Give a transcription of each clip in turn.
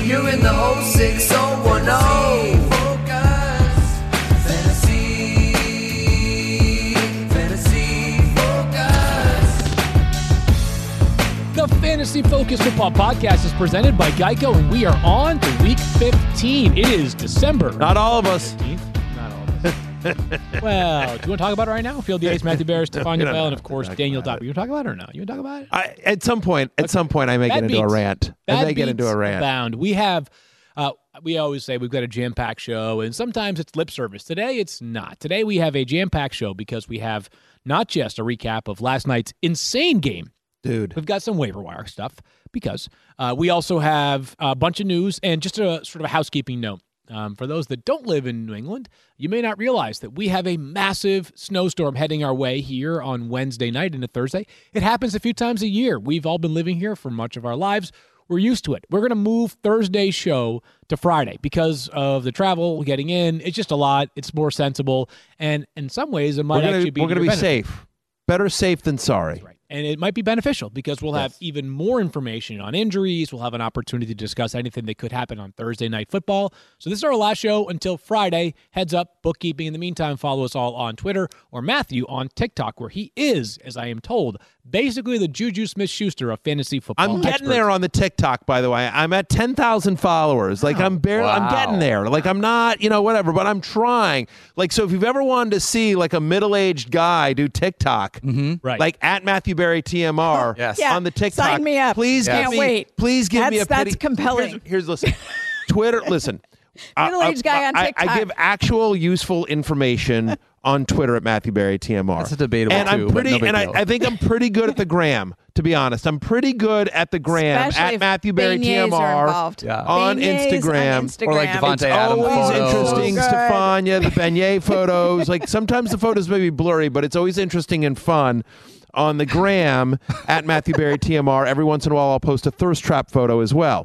You're in the 06010. The Fantasy Focus Football Podcast is presented by Geico, and we are on to week 15. It is December. Not all of us. 15th. Not all of us. Well, do you want to talk about it right now? Field the Ace, Matthew Barris, Stefania Bell, and of course Daniel Dopp. You want to talk about it or no? You want to talk about it? At some point, I may get into a rant. Abound. We have, we always say we've got a jam-packed show, and sometimes it's lip service. Today, it's not. Today, we have a jam-packed show because we have not just a recap of last night's insane game. Dude. We've got some waiver wire stuff because we also have a bunch of news and just a sort of a housekeeping note. For those that don't live in New England, you may not realize that we have a massive snowstorm heading our way here on Wednesday night into Thursday. It happens a few times a year. We've all been living here for much of our lives. We're used to it. We're going to move Thursday's show to Friday because of the travel, getting in. It's just a lot. It's more sensible. And in some ways, it might actually be We're going to be safe. Better safe than sorry. That's right. And it might be beneficial because we'll have even more information on injuries. We'll have an opportunity to discuss anything that could happen on Thursday Night Football. So this is our last show until Friday. Heads up, bookkeeping. In the meantime, follow us all on Twitter or Matthew on TikTok, where he is, as I am told, basically the Juju Smith-Schuster of fantasy football. I'm getting there on the TikTok, by the way. I'm at 10,000 followers. Like, I'm getting there. Like, I'm not, whatever, but I'm trying. Like, so if you've ever wanted to see, like, a middle-aged guy do TikTok, right, like at Matthew Berry TMR on the TikTok. Sign me up. Please Can't wait. Please give me a pity. That's compelling. Here's listen. Twitter, listen. Middle-aged guy on TikTok. I give actual useful information on Twitter at Matthew Berry TMR. That's a debatable and I'm pretty, but no big deal. I think I'm pretty good at the gram. To be honest, I'm pretty good at the gram Especially at Matthew Berry beignets are TMR involved. on Instagram. Or like Devontae Adams Always photos. interesting, Good. Stefania, the beignet photos. Like sometimes the photos may be blurry, but it's always interesting and fun. On the gram at Matthew Berry TMR. Every once in a while, I'll post a thirst trap photo as well.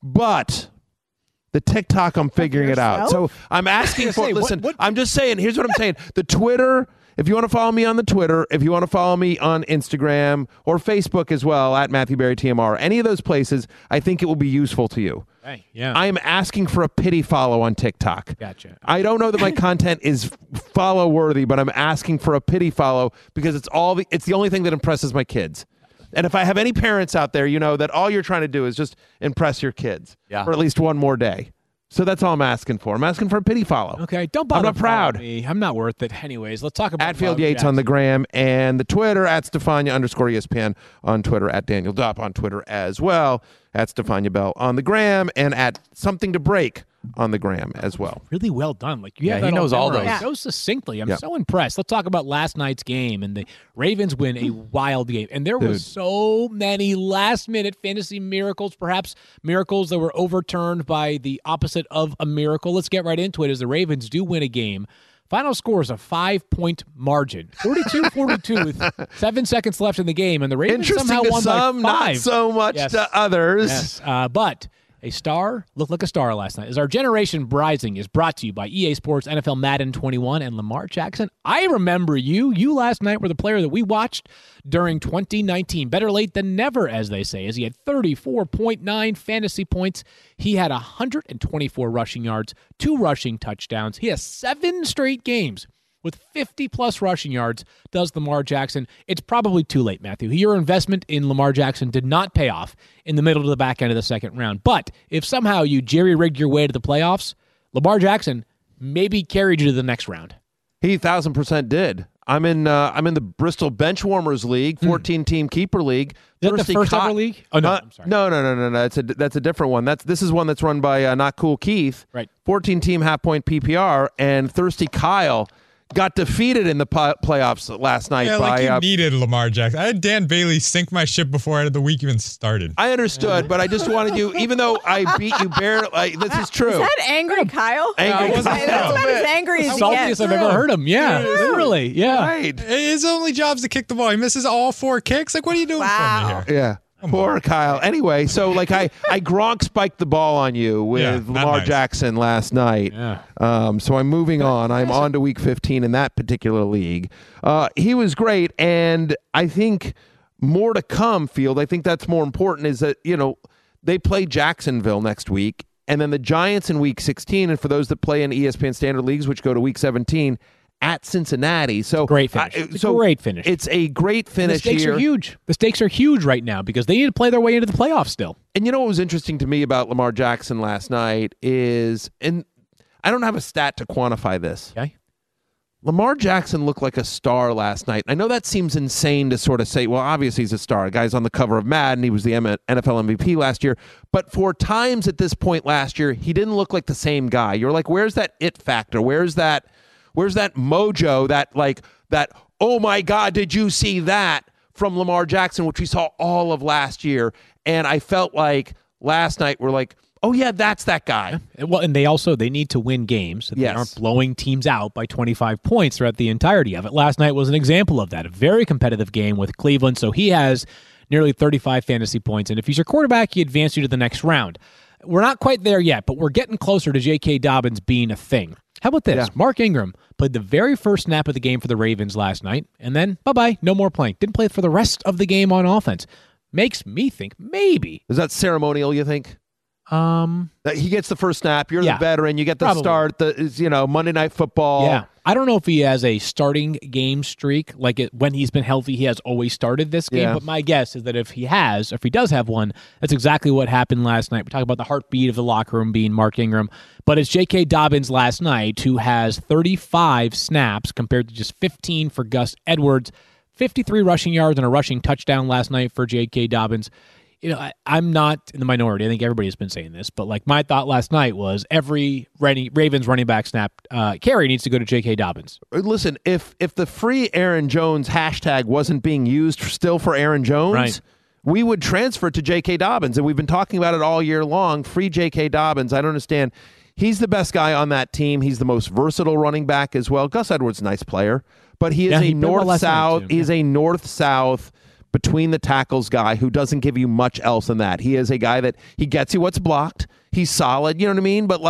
But the TikTok, I'm figuring it out. So I'm asking for, listen, I'm just saying, here's what I'm saying. The Twitter, if you want to follow me on the Twitter, if you want to follow me on Instagram or Facebook as well, at Matthew Berry TMR, any of those places, I think it will be useful to you. Hey, yeah. I am asking for a pity follow on TikTok. Gotcha. I don't know that my content is follow worthy, but I'm asking for a pity follow because it's the only thing that impresses my kids. And if I have any parents out there, you know that all you're trying to do is just impress your kids for at least one more day. So that's all I'm asking for. I'm asking for a pity follow. Okay, don't bother. I'm not proud. Me. I'm not worth it. Anyways, let's talk about at Field Yates on the gram and the Twitter at Stefania_ESPN on Twitter, at Daniel Dopp on Twitter as well, at Stefania Bell on the gram, and at Something to Break on the gram as well. Really well done. Like you have he that knows all memorized those. so succinctly. I'm so impressed. Let's talk about last night's game, and the Ravens win a wild game. And there was so many last-minute fantasy miracles, perhaps miracles that were overturned by the opposite of a miracle. Let's get right into it as the Ravens do win a game. Final score is a 5-point margin, 42-42 with 7 seconds left in the game, and the Ravens somehow to won some, by 5. not so much to others. Yes, but a star looked like a star last night. As our Generation Rising is brought to you by EA Sports, NFL Madden 21, and Lamar Jackson. I remember you. You last night were the player that we watched during 2019. Better late than never, as they say, as he had 34.9 fantasy points. He had 124 rushing yards, 2 rushing touchdowns. He has 7 straight games with 50-plus rushing yards, does Lamar Jackson. It's probably too late, Matthew. Your investment in Lamar Jackson did not pay off in the middle to the back end of the second round. But if somehow you jerry-rigged your way to the playoffs, Lamar Jackson maybe carried you to the next round. He 1,000% did. I'm in the Bristol Benchwarmers League, 14-team keeper league. Is that the first ever league? Oh no, I'm sorry. No. That's a different one. This is one that's run by Not Cool Keith. Right. 14-team half-point PPR, and Thirsty Kyle got defeated in the playoffs last night by... you needed Lamar Jackson. I had Dan Bailey sink my ship before the week even started. I understood, but I just wanted you, even though I beat you barely, this is true. Is that angry Kyle? Angry That's about as angry as he Saltiest gets. I've ever heard him. Yeah, literally. Yeah. Right. His only job's to kick the ball. He misses all 4 kicks. Like, what are you doing for me here? Yeah. Poor Kyle. Anyway, so like I Gronk spiked the ball on you with Lamar Jackson last night. Yeah. So I'm moving on. I'm on to week 15 in that particular league. He was great, and I think more to come, Field. I think that's more important is that, they play Jacksonville next week, and then the Giants in Week 16. And for those that play in ESPN Standard Leagues, which go to Week 17, at Cincinnati. So great finish. It's a great finish. It's a great finish. The stakes here. are huge. The stakes are huge right now because they need to play their way into the playoffs still. And you know what was interesting to me about Lamar Jackson last night is, and I don't have a stat to quantify this. Okay. Lamar Jackson looked like a star last night. I know that seems insane to sort of say, well, obviously he's a star. The guy's on the cover of Madden. He was the NFL MVP last year. But for times at this point last year, he didn't look like the same guy. You're like, where's that it factor? Where's that mojo, that, oh my God, did you see that from Lamar Jackson, which we saw all of last year. And I felt like last night we're like, oh yeah, that's that guy. Yeah. Well, and they need to win games so they aren't blowing teams out by 25 points throughout the entirety of it. Last night was an example of that, a very competitive game with Cleveland. So he has nearly 35 fantasy points. And if he's your quarterback, he advanced you to the next round. We're not quite there yet, but we're getting closer to J.K. Dobbins being a thing. How about this? Yeah. Mark Ingram played the very first snap of the game for the Ravens last night, and then bye-bye, no more playing. Didn't play for the rest of the game on offense. Makes me think maybe. Is that ceremonial, you think? That he gets the first snap. You're the veteran. You get the start. Monday Night Football. Yeah, I don't know if he has a starting game streak. When he's been healthy, he has always started this game. Yeah. But my guess is that if he does have one, that's exactly what happened last night. We're talking about the heartbeat of the locker room being Mark Ingram, but it's J.K. Dobbins last night who has 35 snaps compared to just 15 for Gus Edwards, 53 rushing yards and a rushing touchdown last night for J.K. Dobbins. I'm not in the minority. I think everybody has been saying this, but my thought last night was every Ravens running back snap carry needs to go to J.K. Dobbins. Listen, if the free Aaron Jones hashtag wasn't being used still for Aaron Jones, right, we would transfer to J.K. Dobbins, and we've been talking about it all year long. Free J.K. Dobbins. I don't understand. He's the best guy on that team. He's the most versatile running back as well. Gus Edwards, nice player, but he is a north-south. He's a north-south between the tackles guy who doesn't give you much else than that. He is a guy that he gets you what's blocked. He's solid, you know what I mean? But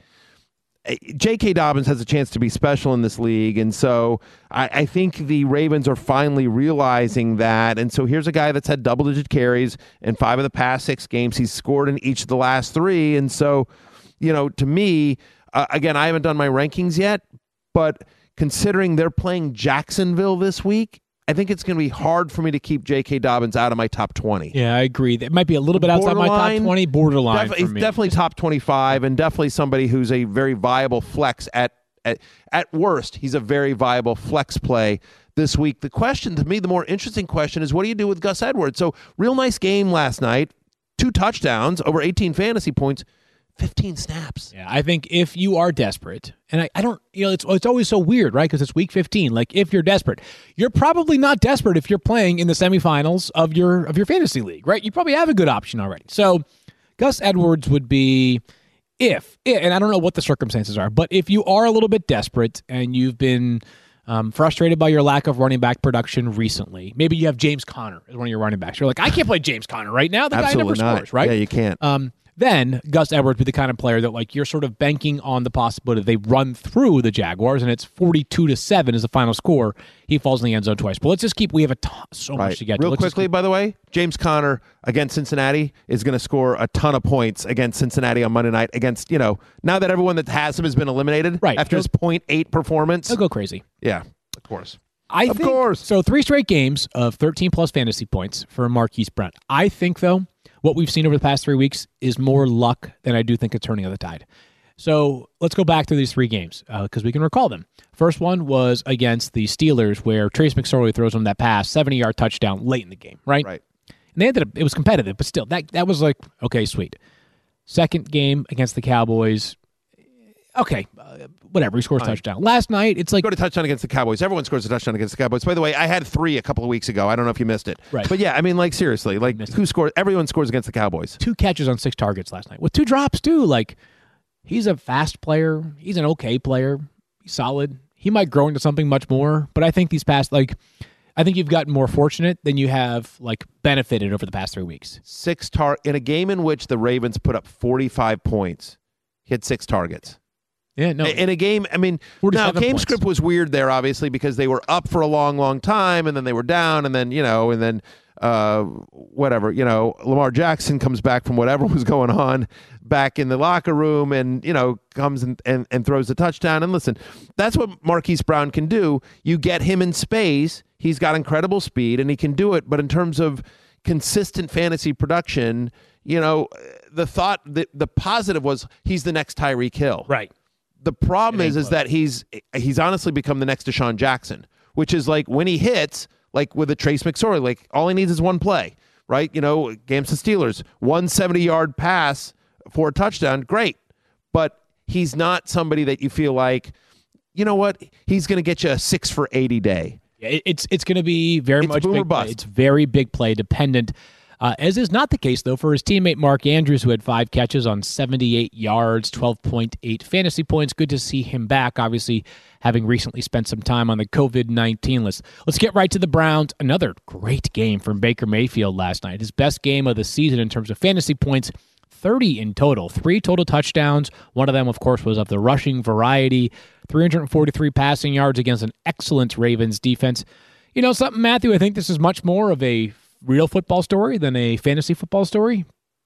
J.K. Dobbins has a chance to be special in this league, and so I think the Ravens are finally realizing that. And so here's a guy that's had double-digit carries in 5 of the past 6 games. He's scored in each of the last 3, and so, to me, again, I haven't done my rankings yet, but considering they're playing Jacksonville this week, I think it's going to be hard for me to keep J.K. Dobbins out of my top 20. Yeah, I agree. It might be a little bit outside my top 20, borderline for me. He's definitely top 25 and definitely somebody who's a very viable flex at worst. He's a very viable flex play this week. The question, to me, the more interesting question is, what do you do with Gus Edwards? So real nice game last night, 2 touchdowns, over 18 fantasy points, 15 snaps. Yeah, I think if you are desperate, and I don't, it's always so weird, right? Because it's week 15. If you're desperate, you're probably not desperate if you're playing in the semifinals of your fantasy league, right? You probably have a good option already. So Gus Edwards would be and I don't know what the circumstances are, but if you are a little bit desperate and you've been frustrated by your lack of running back production recently, maybe you have James Conner as one of your running backs. You're like, I can't play James Conner right now. The Absolutely guy never scores, right? Yeah, you can't. Then Gus Edwards would be the kind of player that you're sort of banking on the possibility they run through the Jaguars and it's 42-7 is the final score. He falls in the end zone twice. But let's just we have so much to get to. Real quickly, by the way, James Conner against Cincinnati is going to score a ton of points against Cincinnati on Monday night against, now that everyone that has him has been eliminated after his 0.8 performance. He'll go crazy. Yeah, of course. Of course. So 3 straight games of 13-plus fantasy points for Marquise Brown. I think, though, what we've seen over the past 3 weeks is more luck than I do think a turning of the tide. So let's go back through these 3 games because we can recall them. First one was against the Steelers where Trace McSorley throws them that pass, 70-yard touchdown late in the game, right? Right. And they ended up, it was competitive, but still, that was okay, sweet. Second game against the Cowboys, okay, whatever, he scores a touchdown. Last night, it's Go to touchdown against the Cowboys. Everyone scores a touchdown against the Cowboys. By the way, I had 3 a couple of weeks ago. I don't know if you missed it. Right. But yeah, seriously, who scores? Everyone scores against the Cowboys. 2 catches on 6 targets last night with 2 drops, too. He's a fast player. He's an okay player. He's solid. He might grow into something much more, but I think these past, I think you've gotten more fortunate than you have, benefited over the past 3 weeks. In a game in which the Ravens put up 45 points, he had 6 targets. Yeah, no. In a game, now game script was weird there, obviously, because they were up for a long, long time, and then they were down, and then, whatever, Lamar Jackson comes back from whatever was going on back in the locker room and, comes and throws a touchdown. And listen, that's what Marquise Brown can do. You get him in space. He's got incredible speed and he can do it. But in terms of consistent fantasy production, the positive was he's the next Tyreek Hill. Right. The problem is that he's honestly become the next Deshaun Jackson, which is like when he hits, like with a Trace McSorley, like all he needs is one play, right? Games to Steelers, 170-yard pass for a touchdown, great. But he's not somebody that you feel like, he's going to get you a 6 for 80 day. Yeah, it's going to be very much boomer big bust. play. It's very big play dependent. As is not the case, though, for his teammate Mark Andrews, who had 5 catches on 78 yards, 12.8 fantasy points. Good to see him back, obviously, having recently spent some time on the COVID-19 list. Let's get right to the Browns. Another great game from Baker Mayfield last night. His best game of the season in terms of fantasy points, 30 in total. 3 total touchdowns. One of them, of course, was of the rushing variety. 343 passing yards against an excellent Ravens defense. Something, Matthew, I think this is much more of a real football story than a fantasy football story.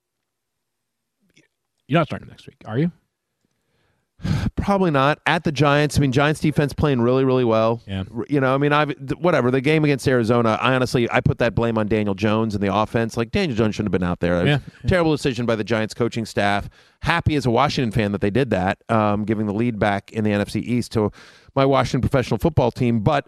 You're not starting next week, are you? Probably not. At the Giants, Giants defense playing really, really well. Yeah. Whatever. The game against Arizona, I put that blame on Daniel Jones and the offense. Like, Daniel Jones shouldn't have been out there. Yeah. Terrible decision by the Giants coaching staff. Happy as a Washington fan that they did that, giving the lead back in the NFC East to my Washington professional football team. But,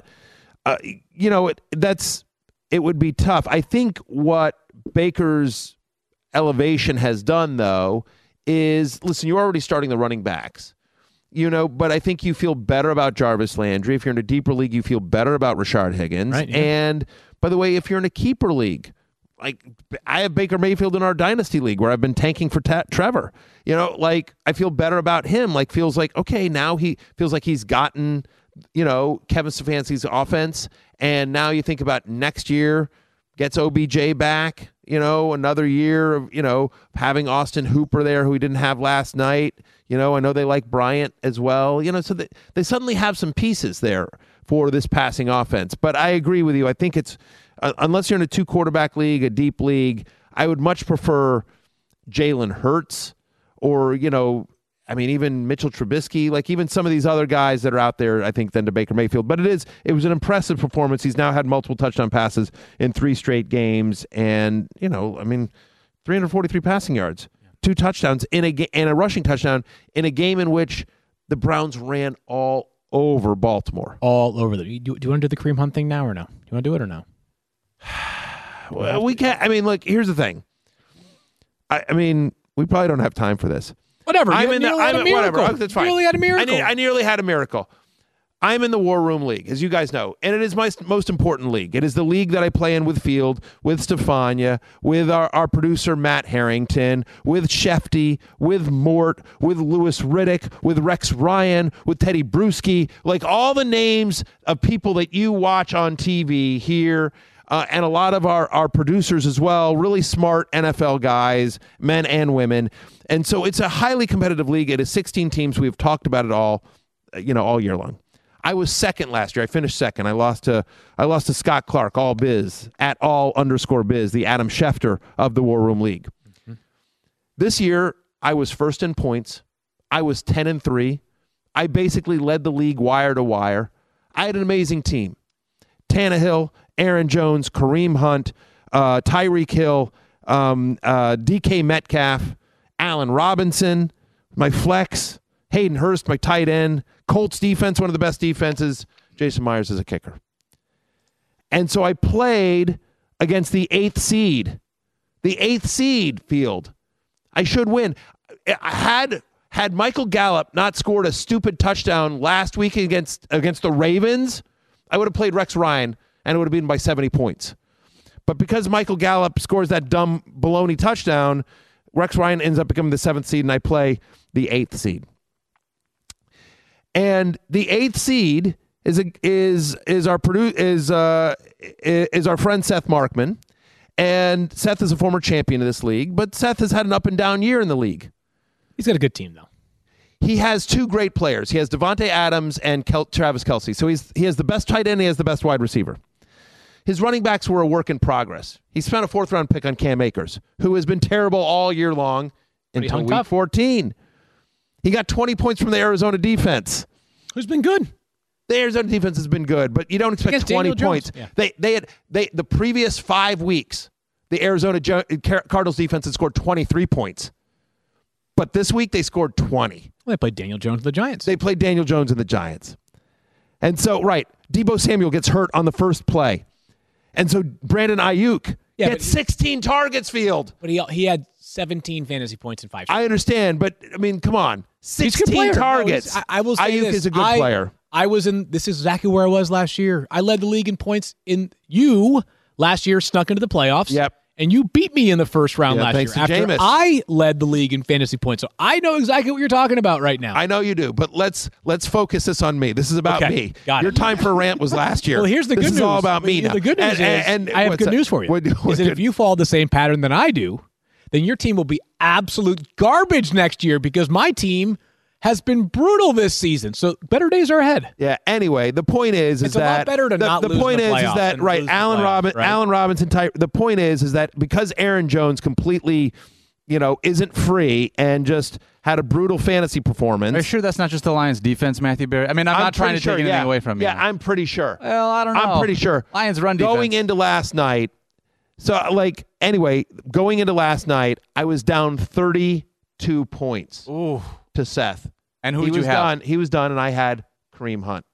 it would be tough. I think what Baker's elevation has done, though, is, listen, you're already starting the running backs, but I think you feel better about Jarvis Landry. If you're in a deeper league, you feel better about Rashard Higgins. Right, yeah. And, by the way, if you're in a keeper league, like I have Baker Mayfield in our dynasty league where I've been tanking for Trevor. I feel better about him. Feels like, okay, now he feels like he's gotten Kevin Stefanski's offense. And now you think about next year, gets OBJ back, another year of, having Austin Hooper there who he didn't have last night. I know they like Bryant as well, so they suddenly have some pieces there for this passing offense. But I agree with you. I think it's, unless you're in a 2-quarterback league, a deep league, I would much prefer Jalen Hurts or, even Mitchell Trubisky, even some of these other guys that are out there, I think, than to Baker Mayfield. But it was an impressive performance. He's now had multiple touchdown passes in 3 straight games, and 343 passing yards, 2 touchdowns and a rushing touchdown in a game in which the Browns ran all over Baltimore. All over them. Do you want to do the Kareem Hunt thing now or no? Do you want to do it or no? Well, we can't. Look, here's the thing. We probably don't have time for this. Whatever. Whatever. That's fine. You nearly had a miracle. I nearly had a miracle. I'm in the War Room League, as you guys know, and it is my most important league. It is the league that I play in with Field, with Stefania, with our producer Matt Harrington, with Shefty, with Mort, with Lewis Riddick, with Rex Ryan, with Teddy Bruschi, all the names of people that you watch on TV here. And a lot of our producers as well, really smart NFL guys, men and women. And so it's a highly competitive league. It is 16 teams. We've talked about it all, all year long. I was second last year. I finished second. I lost to Scott Clark, all biz, at all_biz, the Adam Schefter of the War Room League. Mm-hmm. This year, I was first in points. I was 10-3. I basically led the league wire to wire. I had an amazing team. Tannehill, Aaron Jones, Kareem Hunt, Tyreek Hill, DK Metcalf, Allen Robinson, my flex, Hayden Hurst, my tight end, Colts defense, one of the best defenses, Jason Myers is a kicker. And so I played against the 8th seed. The 8th seed Field. I should win. Had Michael Gallup not scored a stupid touchdown last week against the Ravens, I would have played Rex Ryan and it would have been by 70 points. But because Michael Gallup scores that dumb baloney touchdown, Rex Ryan ends up becoming the 7th seed, and I play the 8th seed. And the 8th seed is our friend Seth Markman, and Seth is a former champion of this league. But Seth has had an up and down year in the league. He's got a good team though. He has 2 great players. He has Devontae Adams and Travis Kelce. So he has the best tight end. He has the best wide receiver. his running backs were a work in progress. He spent a 4th-round pick on Cam Akers, who has been terrible all year long until week 14. He got 20 points from the Arizona defense. Who's been good? The Arizona defense has been good, but you don't expect Against 20 Daniel points. Jones. Yeah. The previous 5 weeks, the Arizona Cardinals defense had scored 23 points. But this week they scored 20. Well, they played Daniel Jones and the Giants. They played Daniel Jones and the Giants. And so, right, Deebo Samuel gets hurt on the first play. And so Brandon Ayuk gets 16 targets field. But he had 17 fantasy points in 5 shots. I understand, but, I mean, come on. 16 targets. I will say Ayuk this. is a good player. This is exactly where I was last year. I led the league in points. You last year snuck into the playoffs. Yep. And you beat me in the first round last year. Thanks to After Jameis. I led the league in fantasy points. So I know exactly what you're talking about right now. I know you do, but let's focus this on me. This is about me. Got it. Your time for a rant was last year. Well, here's the good news. This is all about me now. The good news is I have good news for you. Is that if you follow the same pattern than I do, then your team will be absolute garbage next year because my team has been brutal this season. So better days are ahead. Yeah. Anyway, the point is It's that a lot better to not lose point the is playoffs that than right, lose the Allen playoffs, Robinson type. The point is that because Aaron Jones completely, isn't free and just had a brutal fantasy performance. Are you sure that's not just the Lions defense, Matthew Berry? I mean, I'm not trying to take anything away from you. Yeah, I'm pretty sure. Well, I don't know. I'm pretty sure. Lions run defense. Going into last night, going into last night, I was down 32 points to Seth. And who did you have? He was done, and I had Kareem Hunt.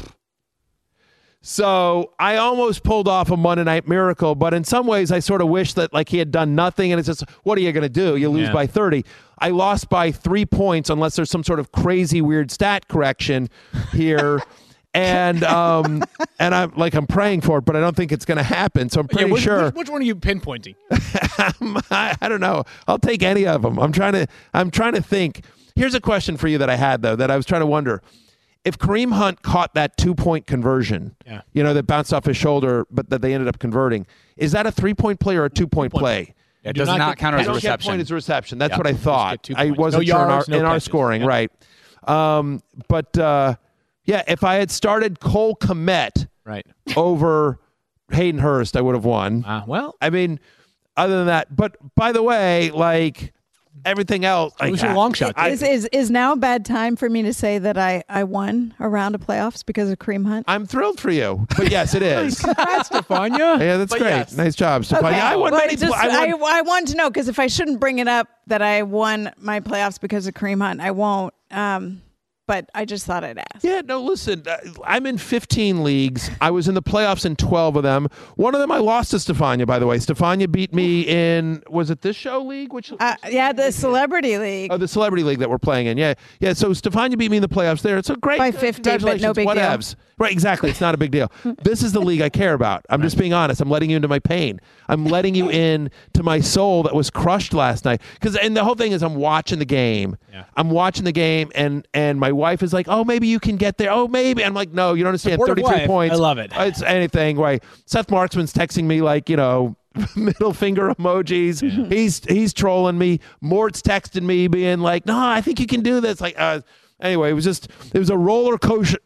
So I almost pulled off a Monday Night Miracle, but in some ways I sort of wish that he had done nothing, and it's just, what are you going to do? You lose by 30. I lost by 3 points unless there's some sort of crazy weird stat correction here. And I'm praying for it, but I don't think it's going to happen. So I'm pretty sure. Which one are you pinpointing? I don't know. I'll take any of them. I'm trying to think. Here's a question for you that I had though, that I was trying to wonder. If Kareem Hunt caught that 2-point conversion, that bounced off his shoulder, but that they ended up converting, is that a 3-point play or a 2-point play? It does not count as a reception. Point as a reception. That's what I thought. I wasn't sure in our scoring, right? If I had started Cole Kmet over Hayden Hurst, I would have won. I mean, other than that, but by the way, everything else, it was a long shot. Is now a bad time for me to say that I won a round of playoffs because of Kareem Hunt? I'm thrilled for you, but yes, it is. Congrats, Stefania. Yeah, that's great. Yes. Nice job, Stefania. Okay. I won many. I want to know, because if I shouldn't bring it up that I won my playoffs because of Kareem Hunt, I won't. But I just thought I'd ask. Yeah, no, listen, I'm in 15 leagues. I was in the playoffs in 12 of them. One of them I lost to Stefania, by the way. Stefania beat me in, was it this show league? The Celebrity League. Oh, the Celebrity League that we're playing in. Yeah, so Stefania beat me in the playoffs there. It's a great. By 50, but no big deal. Right, exactly. It's not a big deal. This is the league I care about. I'm just being honest. I'm letting you into my pain. I'm letting you in to my soul that was crushed last night. And the whole thing is I'm watching the game. Yeah. I'm watching the game, and my wife is like, oh, maybe you can get there. Oh, maybe. I'm like, no, you don't understand. 33 points. I love it. It's anything. Right. Seth Marksman's texting me middle finger emojis. Yeah. He's trolling me. Mort's texting me being like, no, I think you can do this. Anyway, it was a roller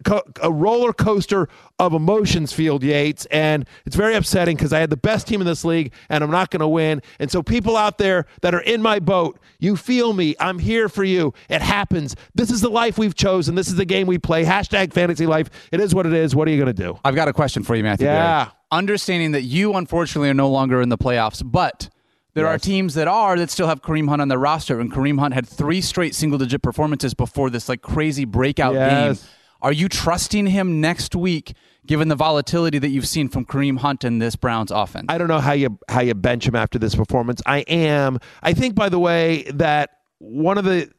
coaster of emotions, Field Yates, and it's very upsetting because I had the best team in this league and I'm not going to win. And so people out there that are in my boat, you feel me. I'm here for you. It happens. This is the life we've chosen. This is the game we play. #fantasy life. It is what it is. What are you going to do? I've got a question for you, Matthew. Yeah. Berry. Understanding that you unfortunately are no longer in the playoffs, but there are teams that still have Kareem Hunt on their roster, and Kareem Hunt had 3 straight single-digit performances before this crazy breakout game. Are you trusting him next week, given the volatility that you've seen from Kareem Hunt in this Browns offense? I don't know how you bench him after this performance. I am. I think, by the way, that one of the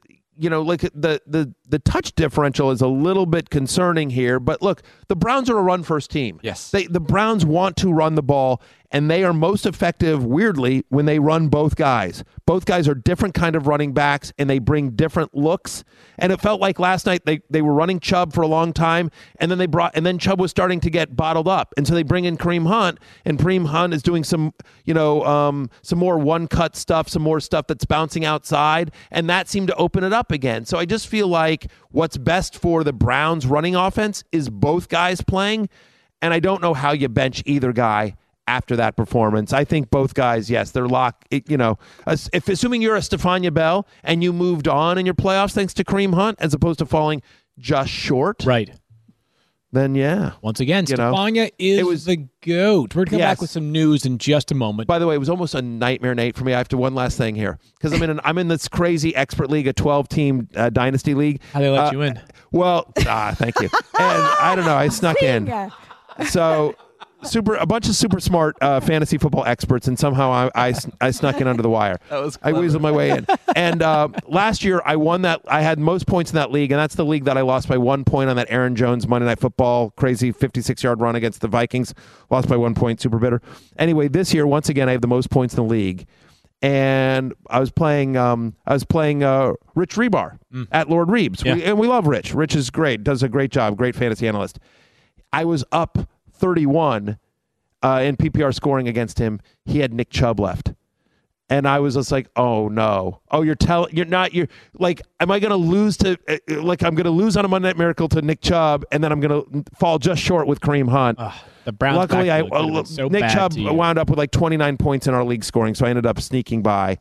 the touch differential is a little bit concerning here. But look, the Browns are a run-first team. Yes. The Browns want to run the ball, and they are most effective, weirdly, when they run both guys. Both guys are different kind of running backs, and they bring different looks. And it felt like last night they were running Chubb for a long time, and then Chubb was starting to get bottled up. And so they bring in Kareem Hunt, and Kareem Hunt is doing some more one-cut stuff, some more stuff that's bouncing outside, and that seemed to open it up again. So I just feel like what's best for the Browns running offense is both guys playing. And I don't know how you bench either guy after that performance. I think both guys, yes, they're locked. If assuming you're a Stephania Bell and you moved on in your playoffs thanks to Kareem Hunt as opposed to falling just short, right? Then yeah. Once again, Stephania is the GOAT. We're going to come back with some news in just a moment. By the way, it was almost a nightmare, Nate, for me. I have to one last thing here because I'm in this crazy expert league, a 12-team dynasty league. How they let you in? Well, thank you. And I don't know, I snuck in. So a bunch of super smart fantasy football experts, and somehow I snuck in under the wire. That was clever. I weaseled my way in. And last year I won that. I had most points in that league, and that's the league that I lost by 1 point on that Aaron Jones Monday Night Football crazy 56-yard run against the Vikings. Lost by 1 point, super bitter. Anyway, this year once again I have the most points in the league, and I was playing Rich Rebar at Lord Reeves, and we love Rich. Rich is great, does a great job, great fantasy analyst. I was up 31 in PPR scoring against him. He had Nick Chubb left. And I was just like, oh no. Oh, you're like, am I going to lose to, I'm going to lose on a Monday Night Miracle to Nick Chubb, and then I'm going to fall just short with Kareem Hunt. The Browns. Luckily, Nick Chubb wound up with like 29 points in our league scoring, so I ended up sneaking by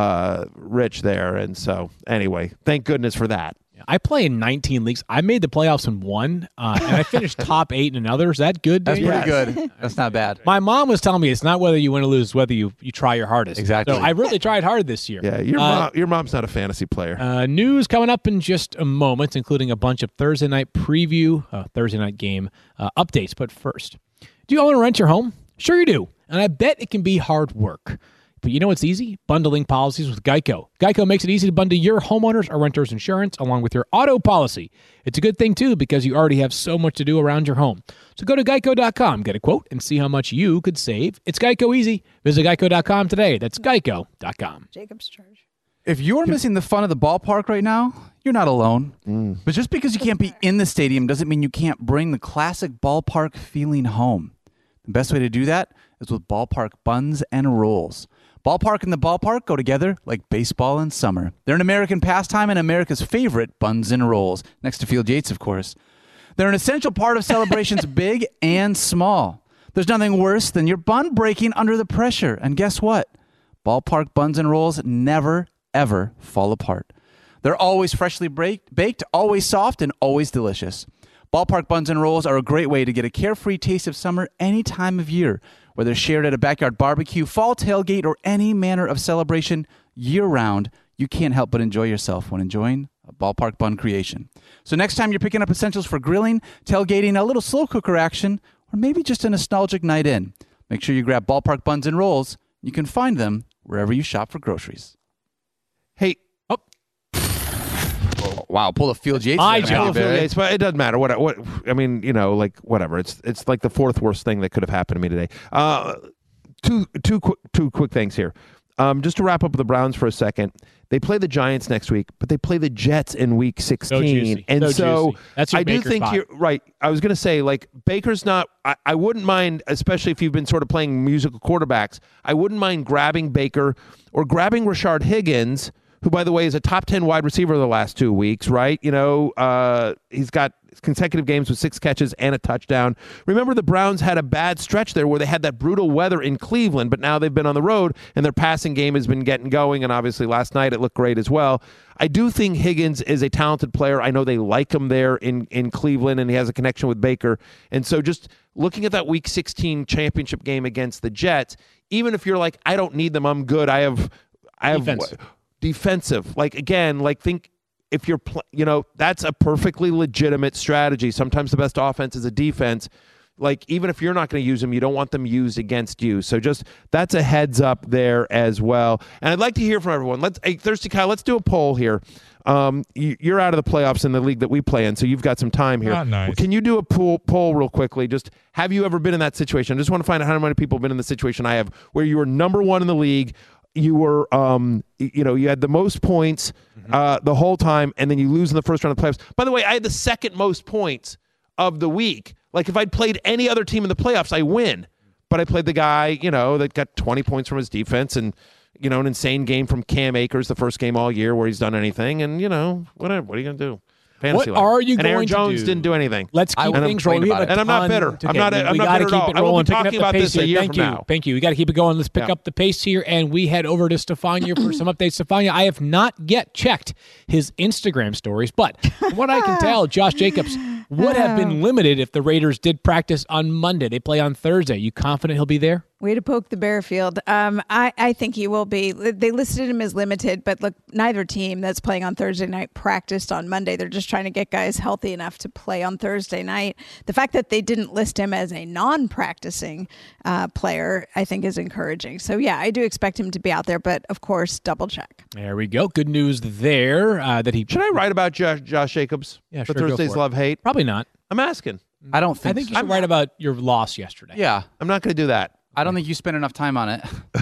Rich there. And so, anyway, thank goodness for that. I play in 19 leagues. I made the playoffs in one, and I finished top 8 in another. Is that good? That's pretty good. That's not bad. My mom was telling me it's not whether you win or lose, it's whether you try your hardest. Exactly. So I really tried hard this year. Yeah, your mom's not a fantasy player. News coming up in just a moment, including a bunch of Thursday night preview, Thursday night game updates. But first, do you own or rent your home? Sure you do, and I bet it can be hard work. But you know what's easy? Bundling policies with Geico. Geico makes it easy to bundle your homeowners or renters insurance along with your auto policy. It's a good thing, too, because you already have so much to do around your home. So go to geico.com, get a quote, and see how much you could save. It's Geico easy. Visit geico.com today. That's geico.com. Jacob's charge. If you're missing the fun of the ballpark right now, you're not alone. But just because you can't be in the stadium doesn't mean you can't bring the classic ballpark feeling home. The best way to do that is with Ballpark Buns and Rolls. Ballpark and the ballpark go together like baseball and summer. They're an American pastime and America's favorite buns and rolls, next to Field Yates, of course. They're an essential part of celebrations big and small. There's nothing worse than your bun breaking under the pressure. And guess what? Ballpark buns and rolls never, ever fall apart. They're always freshly baked, always soft, and always delicious. Ballpark buns and rolls are a great way to get a carefree taste of summer any time of year. Whether shared at a backyard barbecue, fall tailgate, or any manner of celebration year-round, you can't help but enjoy yourself when enjoying a Ballpark bun creation. So next time you're picking up essentials for grilling, tailgating, a little slow cooker action, or maybe just a nostalgic night in, make sure you grab Ballpark buns and rolls. You can find them wherever you shop for groceries. Hey. Wow, pull a Field Yates. Field Yates, but it doesn't matter. What I mean, whatever. It's like the fourth worst thing that could have happened to me today. Two quick things here. Just to wrap up with the Browns for a second, they play the Giants next week, but they play the Jets in Week 16, and so that's your I do think spot. you're right. I was going to say, like, Baker's not. I wouldn't mind, especially if you've been sort of playing musical quarterbacks. I wouldn't mind grabbing Baker or grabbing Rashard Higgins, who, by the way, is a top 10 wide receiver the last 2 weeks, right? He's got consecutive games with 6 catches and a touchdown. Remember, the Browns had a bad stretch there where they had that brutal weather in Cleveland, but now they've been on the road, and their passing game has been getting going, and obviously last night it looked great as well. I do think Higgins is a talented player. I know they like him there in Cleveland, and he has a connection with Baker. And so just looking at that Week 16 championship game against the Jets, even if you're like, I don't need them, I'm good, I have defensive, think if you're that's a perfectly legitimate strategy. Sometimes the best offense is a defense. Like, even if you're not going to use them, you don't want them used against you. So just that's a heads up there as well. And I'd like to hear from everyone. Thirsty Kyle, let's do a poll here. You're out of the playoffs in the league that we play in, so you've got some time here. Oh, nice. Can you do a poll real quickly? Just, have you ever been in that situation? I just want to find out how many people have been in the situation I have, where you were number one in the league. You were, you had the most points the whole time, and then you lose in the first round of the playoffs. By the way, I had the second most points of the week. Like, if I'd played any other team in the playoffs, I win. But I played the guy, that got 20 points from his defense, and, an insane game from Cam Akers, the first game all year where he's done anything, and, whatever. What are you going to do? Fantasy What are you and going Aaron to Jones do? didn't do anything. Let's keep And I'm things rolling. We have a and I'm not ton bitter. to I'm get. not. I'm We not gotta bitter at all. keep it I will rolling. be Picking up talking the about pace this a here. year from now. Thank you. We got to keep it going. Let's pick Yeah. up the pace here, and we head over to Stefania for some updates. Stefania, I have not yet checked his Instagram stories, but from what I can tell, Josh Jacobs would have been limited if the Raiders did practice on Monday. They play on Thursday. You confident he'll be there? Way to poke the bare field. I think he will be. They listed him as limited, but look, neither team that's playing on Thursday night practiced on Monday. They're just trying to get guys healthy enough to play on Thursday night. The fact that they didn't list him as a non-practicing player, I think, is encouraging. So, yeah, I do expect him to be out there, but, of course, double check. There we go. Good news there that he... Should I write about Josh Jacobs? Yeah, for sure, go Thursday's for it. Love-Hate? Probably not. I'm asking. I don't think I think so. you should write about your loss yesterday. Yeah. I'm not going to do that. I don't think you spent enough time on it.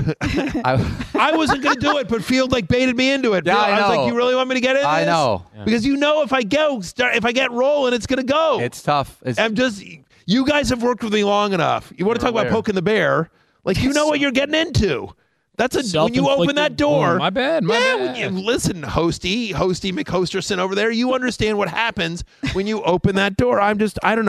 I wasn't going to do it, but Field baited me into it. Yeah, I was know. like, you really want me to get into I this? know. Because if I get rolling, it's going to go. It's tough. You guys have worked with me long enough. You want to talk about poking the bear? Like, you know what you're getting into. That's when you open that door. Oh, my bad. Listen, Hosty McHosterson over there. You understand what happens when you open that door. I don't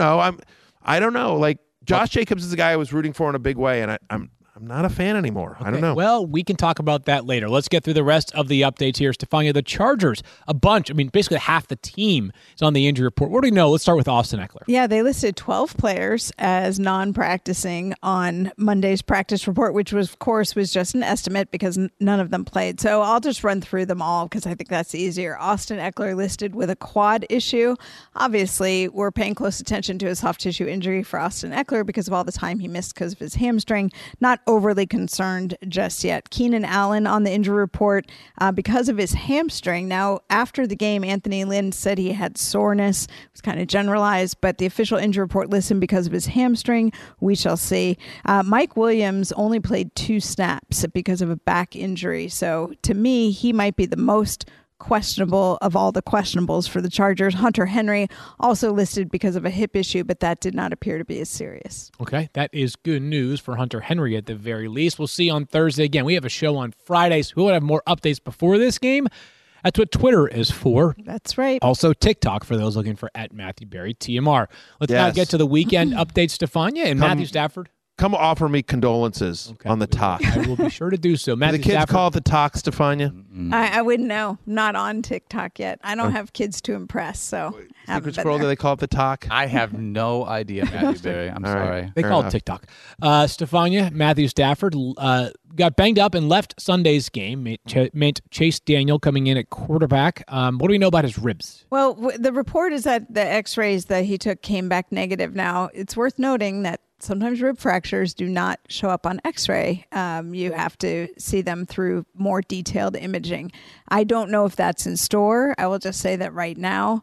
know. Like, Josh Jacobs is the guy I was rooting for in a big way, and I'm not a fan anymore. I don't know. Well, we can talk about that later. Let's get through the rest of the updates here. Stefania, the Chargers, a bunch. I mean, basically half the team is on the injury report. What do we know? Let's start with Austin Eckler. Yeah, they listed 12 players as non-practicing on Monday's practice report, which was just an estimate because none of them played. So I'll just run through them all because I think that's easier. Austin Eckler listed with a quad issue. Obviously, we're paying close attention to his soft tissue injury for Austin Eckler because of all the time he missed because of his hamstring. Not overly concerned just yet. Keenan Allen on the injury report because of his hamstring. Now, after the game, Anthony Lynn said he had soreness. It was kind of generalized, but the official injury report lists him because of his hamstring. We shall see. Mike Williams only played 2 snaps because of a back injury. So to me, he might be the most questionable of all the questionables for the Chargers. Hunter Henry also listed because of a hip issue, but that did not appear to be as serious. Okay, that is good news for Hunter Henry at the very least. We'll see on Thursday. Again, we have a show on Fridays. We will have more updates before this game. That's what Twitter is for. That's right. Also TikTok for those looking for @MatthewBerry_TMR. Let's now get to the weekend updates, Stefania and Matthew Stafford. Come offer me condolences on the talk. I will be sure to do so. Do the kids call it the talk, Stefania? I wouldn't know. Not on TikTok yet. I don't have kids to impress, so Secret Squirrel, do they call it the talk? I have no idea, Matthew Berry. I'm sorry. They call it TikTok. Stefania, Matthew Stafford got banged up and left Sunday's game. Meant Chase Daniel coming in at quarterback. What do we know about his ribs? Well, the report is that the x-rays that he took came back negative. Now, it's worth noting that sometimes rib fractures do not show up on x-ray. You have to see them through more detailed imaging. I don't know if that's in store. I will just say that right now,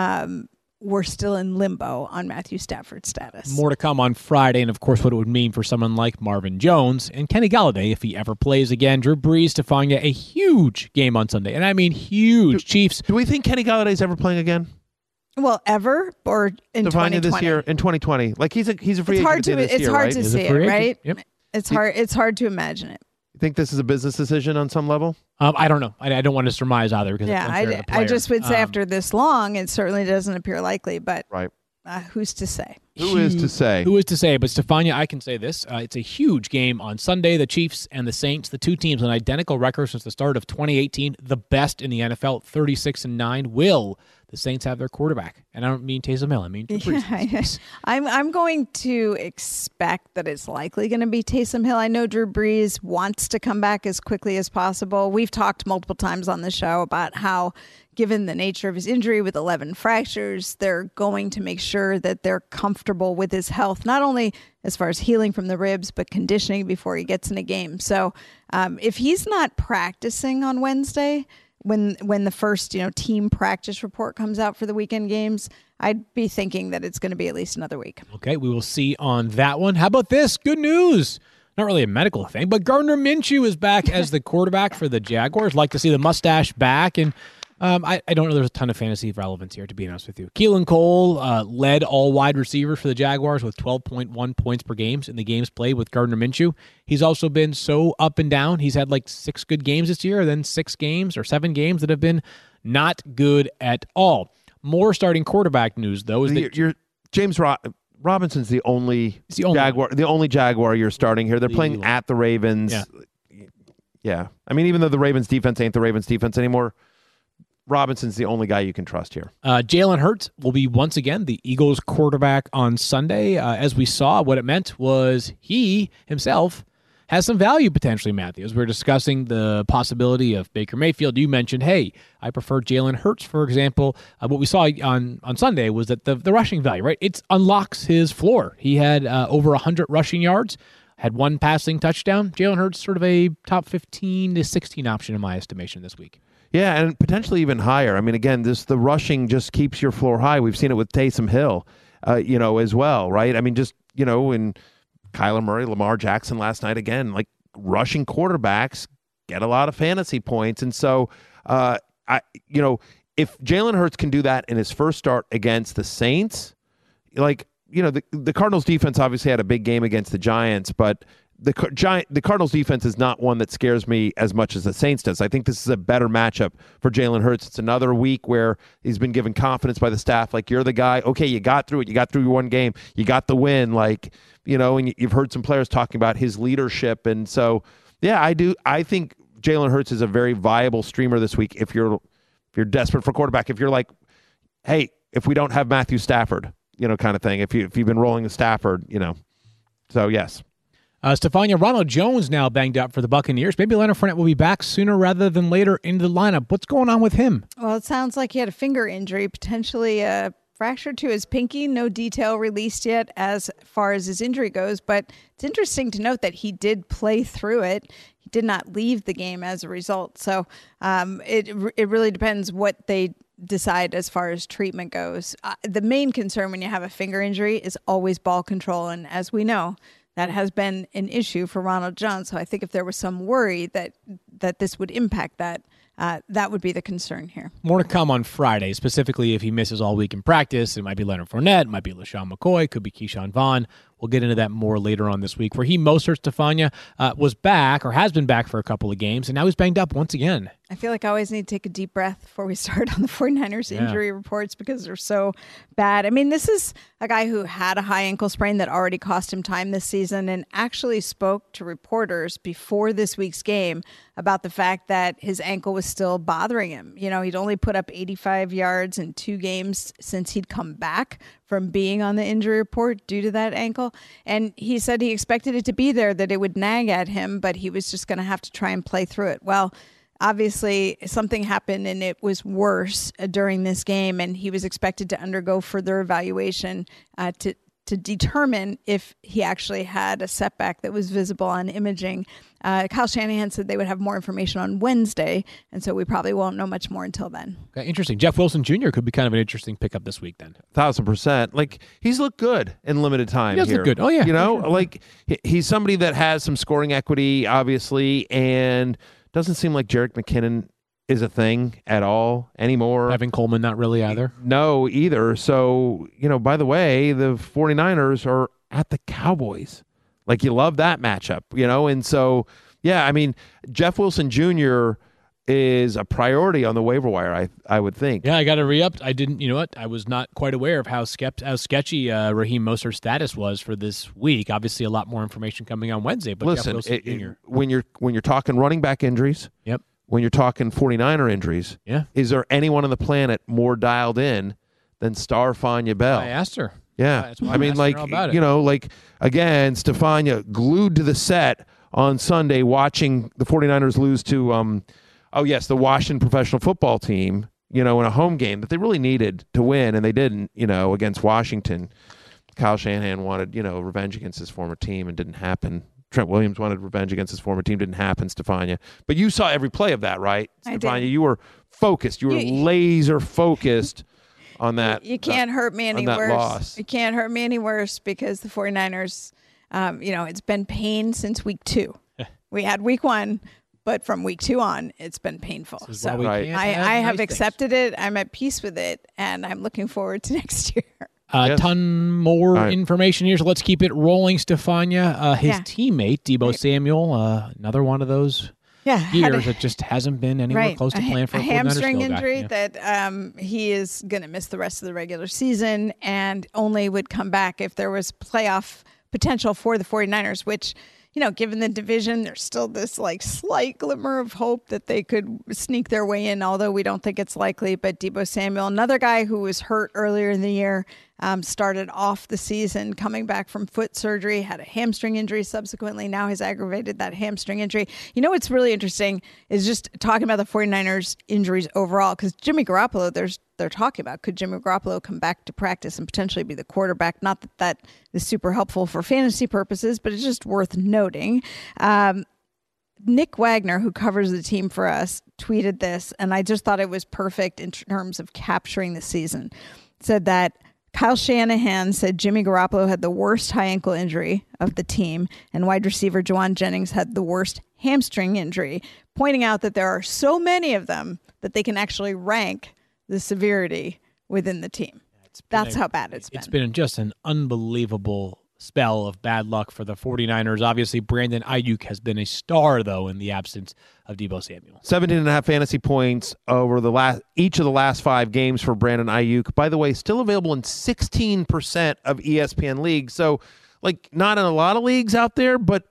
we're still in limbo on Matthew Stafford's status. More to come on Friday, and of course what it would mean for someone like Marvin Jones and Kenny Galladay if he ever plays again. Drew Brees, Stefania, a huge game on Sunday, and I mean huge. Chiefs. Do we think Kenny Galladay's ever playing again? Well, ever or in 2020? This year in 2020, like he's a free agent at the end of this year, right? It's hard to see it, right? Yep. It's hard to imagine it. You think this is a business decision on some level? I don't know. I don't want to surmise either because it's unfair to the player. I just would say after this long, it certainly doesn't appear likely. But right. Who's to say? Who is to say? Who is to say? But Stefania, I can say this. It's a huge game on Sunday. The Chiefs and the Saints, the two teams on identical records since the start of 2018, the best in the NFL, 36-9. Will the Saints have their quarterback? And I don't mean Taysom Hill. I mean Drew Brees. I'm going to expect that it's likely going to be Taysom Hill. I know Drew Brees wants to come back as quickly as possible. We've talked multiple times on the show about how, given the nature of his injury with 11 fractures, they're going to make sure that they're comfortable with his health, not only as far as healing from the ribs, but conditioning before he gets in a game. So if he's not practicing on Wednesday, when the first team practice report comes out for the weekend games, I'd be thinking that it's going to be at least another week. Okay, we will see on that one. How about this? Good news. Not really a medical thing, but Gardner Minshew is back as the quarterback for the Jaguars. Like to see the mustache back, and I don't know there's a ton of fantasy relevance here, to be honest with you. Keelan Cole led all wide receivers for the Jaguars with 12.1 points per game in the games played with Gardner Minshew. He's also been so up and down. He's had like 6 good games this year, then 6 games or 7 games that have been not good at all. More starting quarterback news, though. Is that James Robinson's the only Jaguar you're starting here. They're playing at the Ravens. Yeah. I mean, even though the Ravens defense ain't the Ravens defense anymore, Robinson's the only guy you can trust here. Jalen Hurts will be once again the Eagles quarterback on Sunday. As we saw, what it meant was he himself has some value potentially, Matthew. As we're discussing the possibility of Baker Mayfield, you mentioned, hey, I prefer Jalen Hurts, for example. What we saw on Sunday was that the rushing value, right? It unlocks his floor. He had over 100 rushing yards, had one passing touchdown. Jalen Hurts sort of a top 15 to 16 option in my estimation this week. Yeah, and potentially even higher. I mean, again, the rushing just keeps your floor high. We've seen it with Taysom Hill, as well, right? I mean, just, in Kyler Murray, Lamar Jackson last night, again, like rushing quarterbacks get a lot of fantasy points. And so, if Jalen Hurts can do that in his first start against the Saints, the Cardinals defense obviously had a big game against the Giants, but the Cardinals defense is not one that scares me as much as the Saints does. I think this is a better matchup for Jalen Hurts. It's another week where he's been given confidence by the staff. Like, you're the guy. Okay, you got through it. You got through your one game. You got the win. And you've heard some players talking about his leadership. And so, yeah, I do. I think Jalen Hurts is a very viable streamer this week if you're desperate for quarterback. If you're like, hey, if we don't have Matthew Stafford, kind of thing. If you've been rolling the Stafford, So, yes. Stefania, Ronald Jones now banged up for the Buccaneers. Maybe Leonard Fournette will be back sooner rather than later into the lineup. What's going on with him? Well, it sounds like he had a finger injury, potentially a fracture to his pinky. No detail released yet as far as his injury goes, but it's interesting to note that he did play through it. He did not leave the game as a result. So it really depends what they decide as far as treatment goes. The main concern when you have a finger injury is always ball control, and as we know, that has been an issue for Ronald Jones. So I think if there was some worry that this would impact that, that would be the concern here. More to come on Friday, specifically if he misses all week in practice. It might be Leonard Fournette, it might be LaShawn McCoy, could be Keyshawn Vaughn. We'll get into that more later on this week. Raheem Mostert, Stefania, was back or has been back for a couple of games, and now he's banged up once again. I feel like I always need to take a deep breath before we start on the 49ers injury reports because they're so bad. I mean, this is a guy who had a high ankle sprain that already cost him time this season and actually spoke to reporters before this week's game about the fact that his ankle was still bothering him. He'd only put up 85 yards in 2 games since he'd come back from being on the injury report due to that ankle. And he said he expected it to be there, that it would nag at him, but he was just going to have to try and play through it. Well, obviously something happened and it was worse during this game, and he was expected to undergo further evaluation to determine if he actually had a setback that was visible on imaging. Kyle Shanahan said they would have more information on Wednesday, and so we probably won't know much more until then. Okay, interesting. Jeff Wilson Jr. could be kind of an interesting pickup this week then. 1,000%. Like, he's looked good in limited time here. He does look good. Oh, yeah. Like, he's somebody that has some scoring equity, obviously, and doesn't seem like Jerick McKinnon is a thing at all anymore. Evan Coleman, not really either. No, either. So, by the way, the 49ers are at the Cowboys. Like, you love that matchup, And so, yeah, I mean, Jeff Wilson Jr. is a priority on the waiver wire, I would think. Yeah, I got to re-up. I didn't, I was not quite aware of how sketchy Raheem Mostert's status was for this week. Obviously, a lot more information coming on Wednesday. But listen, Jeff Wilson Jr. when you're talking running back injuries, yep. When you're talking 49er injuries, is there anyone on the planet more dialed in than Stefania Bell? I asked her. Yeah. That's why again, Stefania glued to the set on Sunday watching the 49ers lose to, the Washington professional football team, in a home game that they really needed to win, and they didn't, against Washington. Kyle Shanahan wanted, revenge against his former team, and didn't happen. Trent Williams wanted revenge against his former team. Didn't happen, Stefania. But you saw every play of that, right, Stefania? Did. You were focused. You were laser focused on that. You can't hurt me any worse. Loss. You can't hurt me any worse because the 49ers, it's been pain since week 2. We had week 1, but from week 2 on, it's been painful. So I have accepted it. I'm at peace with it, and I'm looking forward to next year. A ton more information here, so let's keep it rolling, Stefania. His teammate, Deebo Samuel, another one of those years. It just hasn't been anywhere close to plan for a hamstring injury that he is going to miss the rest of the regular season and only would come back if there was playoff potential for the 49ers, which, given the division, there's still this slight glimmer of hope that they could sneak their way in, although we don't think it's likely. But Deebo Samuel, another guy who was hurt earlier in the year, started off the season coming back from foot surgery, had a hamstring injury subsequently, now has aggravated that hamstring injury. What's really interesting is just talking about the 49ers injuries overall, because Jimmy Garoppolo, they're talking about, could Jimmy Garoppolo come back to practice and potentially be the quarterback? Not that is super helpful for fantasy purposes, but it's just worth noting. Nick Wagner, who covers the team for us, tweeted this, and I just thought it was perfect in terms of capturing the season. Said that Kyle Shanahan said Jimmy Garoppolo had the worst high ankle injury of the team, and wide receiver Juwan Jennings had the worst hamstring injury, pointing out that there are so many of them that they can actually rank the severity within the team. That's how bad it's been. It's been just an unbelievable spell of bad luck for the 49ers. Obviously, Brandon Ayuk has been a star, though, in the absence of Deebo Samuel. 17.5 fantasy points over each of the last 5 games for Brandon Ayuk. By the way, still available in 16% of ESPN leagues. So, not in a lot of leagues out there, but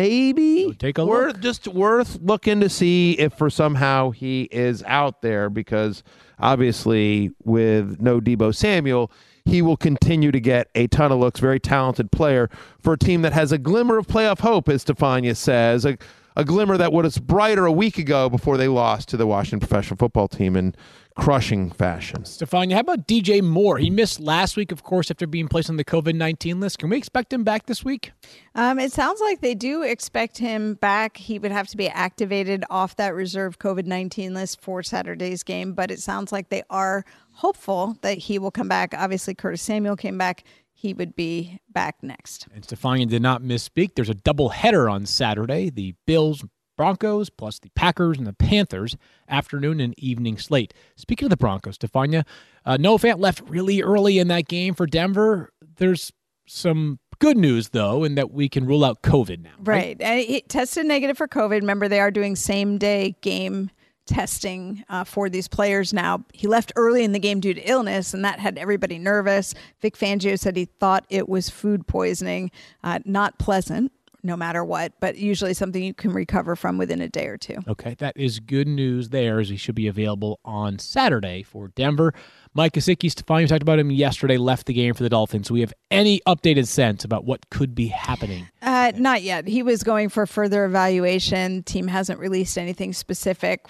maybe take a look. Just worth looking to see if for somehow he is out there, because obviously with no Deebo Samuel, he will continue to get a ton of looks. Very talented player for a team that has a glimmer of playoff hope, as Stefania says, a glimmer that was brighter a week ago before they lost to the Washington Professional Football Team in crushing fashion. Stefania, how about DJ Moore? He missed last week, of course, after being placed on the COVID-19 list. Can we expect him back this week? It sounds like they do expect him back. He would have to be activated off that reserve COVID-19 list for Saturday's game, but it sounds like they are hopeful that he will come back. Obviously, Curtis Samuel came back. He would be back next. And Stefania did not misspeak. There's a doubleheader on Saturday. The Bills, Broncos, plus the Packers and the Panthers, afternoon and evening slate. Speaking of the Broncos, Stefania, Noah Fant left really early in that game for Denver. There's some good news, though, in that we can rule out COVID now. Right. And he tested negative for COVID. Remember, they are doing same-day game testing for these players now. He left early in the game due to illness, and that had everybody nervous. Vic Fangio said he thought it was food poisoning. Not pleasant, no matter what, but usually something you can recover from within a day or two. Okay, that is good news there, as he should be available on Saturday for Denver. Mike Gesicki, Stefania, talked about him yesterday, left the game for the Dolphins. Do we have any updated sense about what could be happening? Not yet. He was going for further evaluation. Team hasn't released anything specific.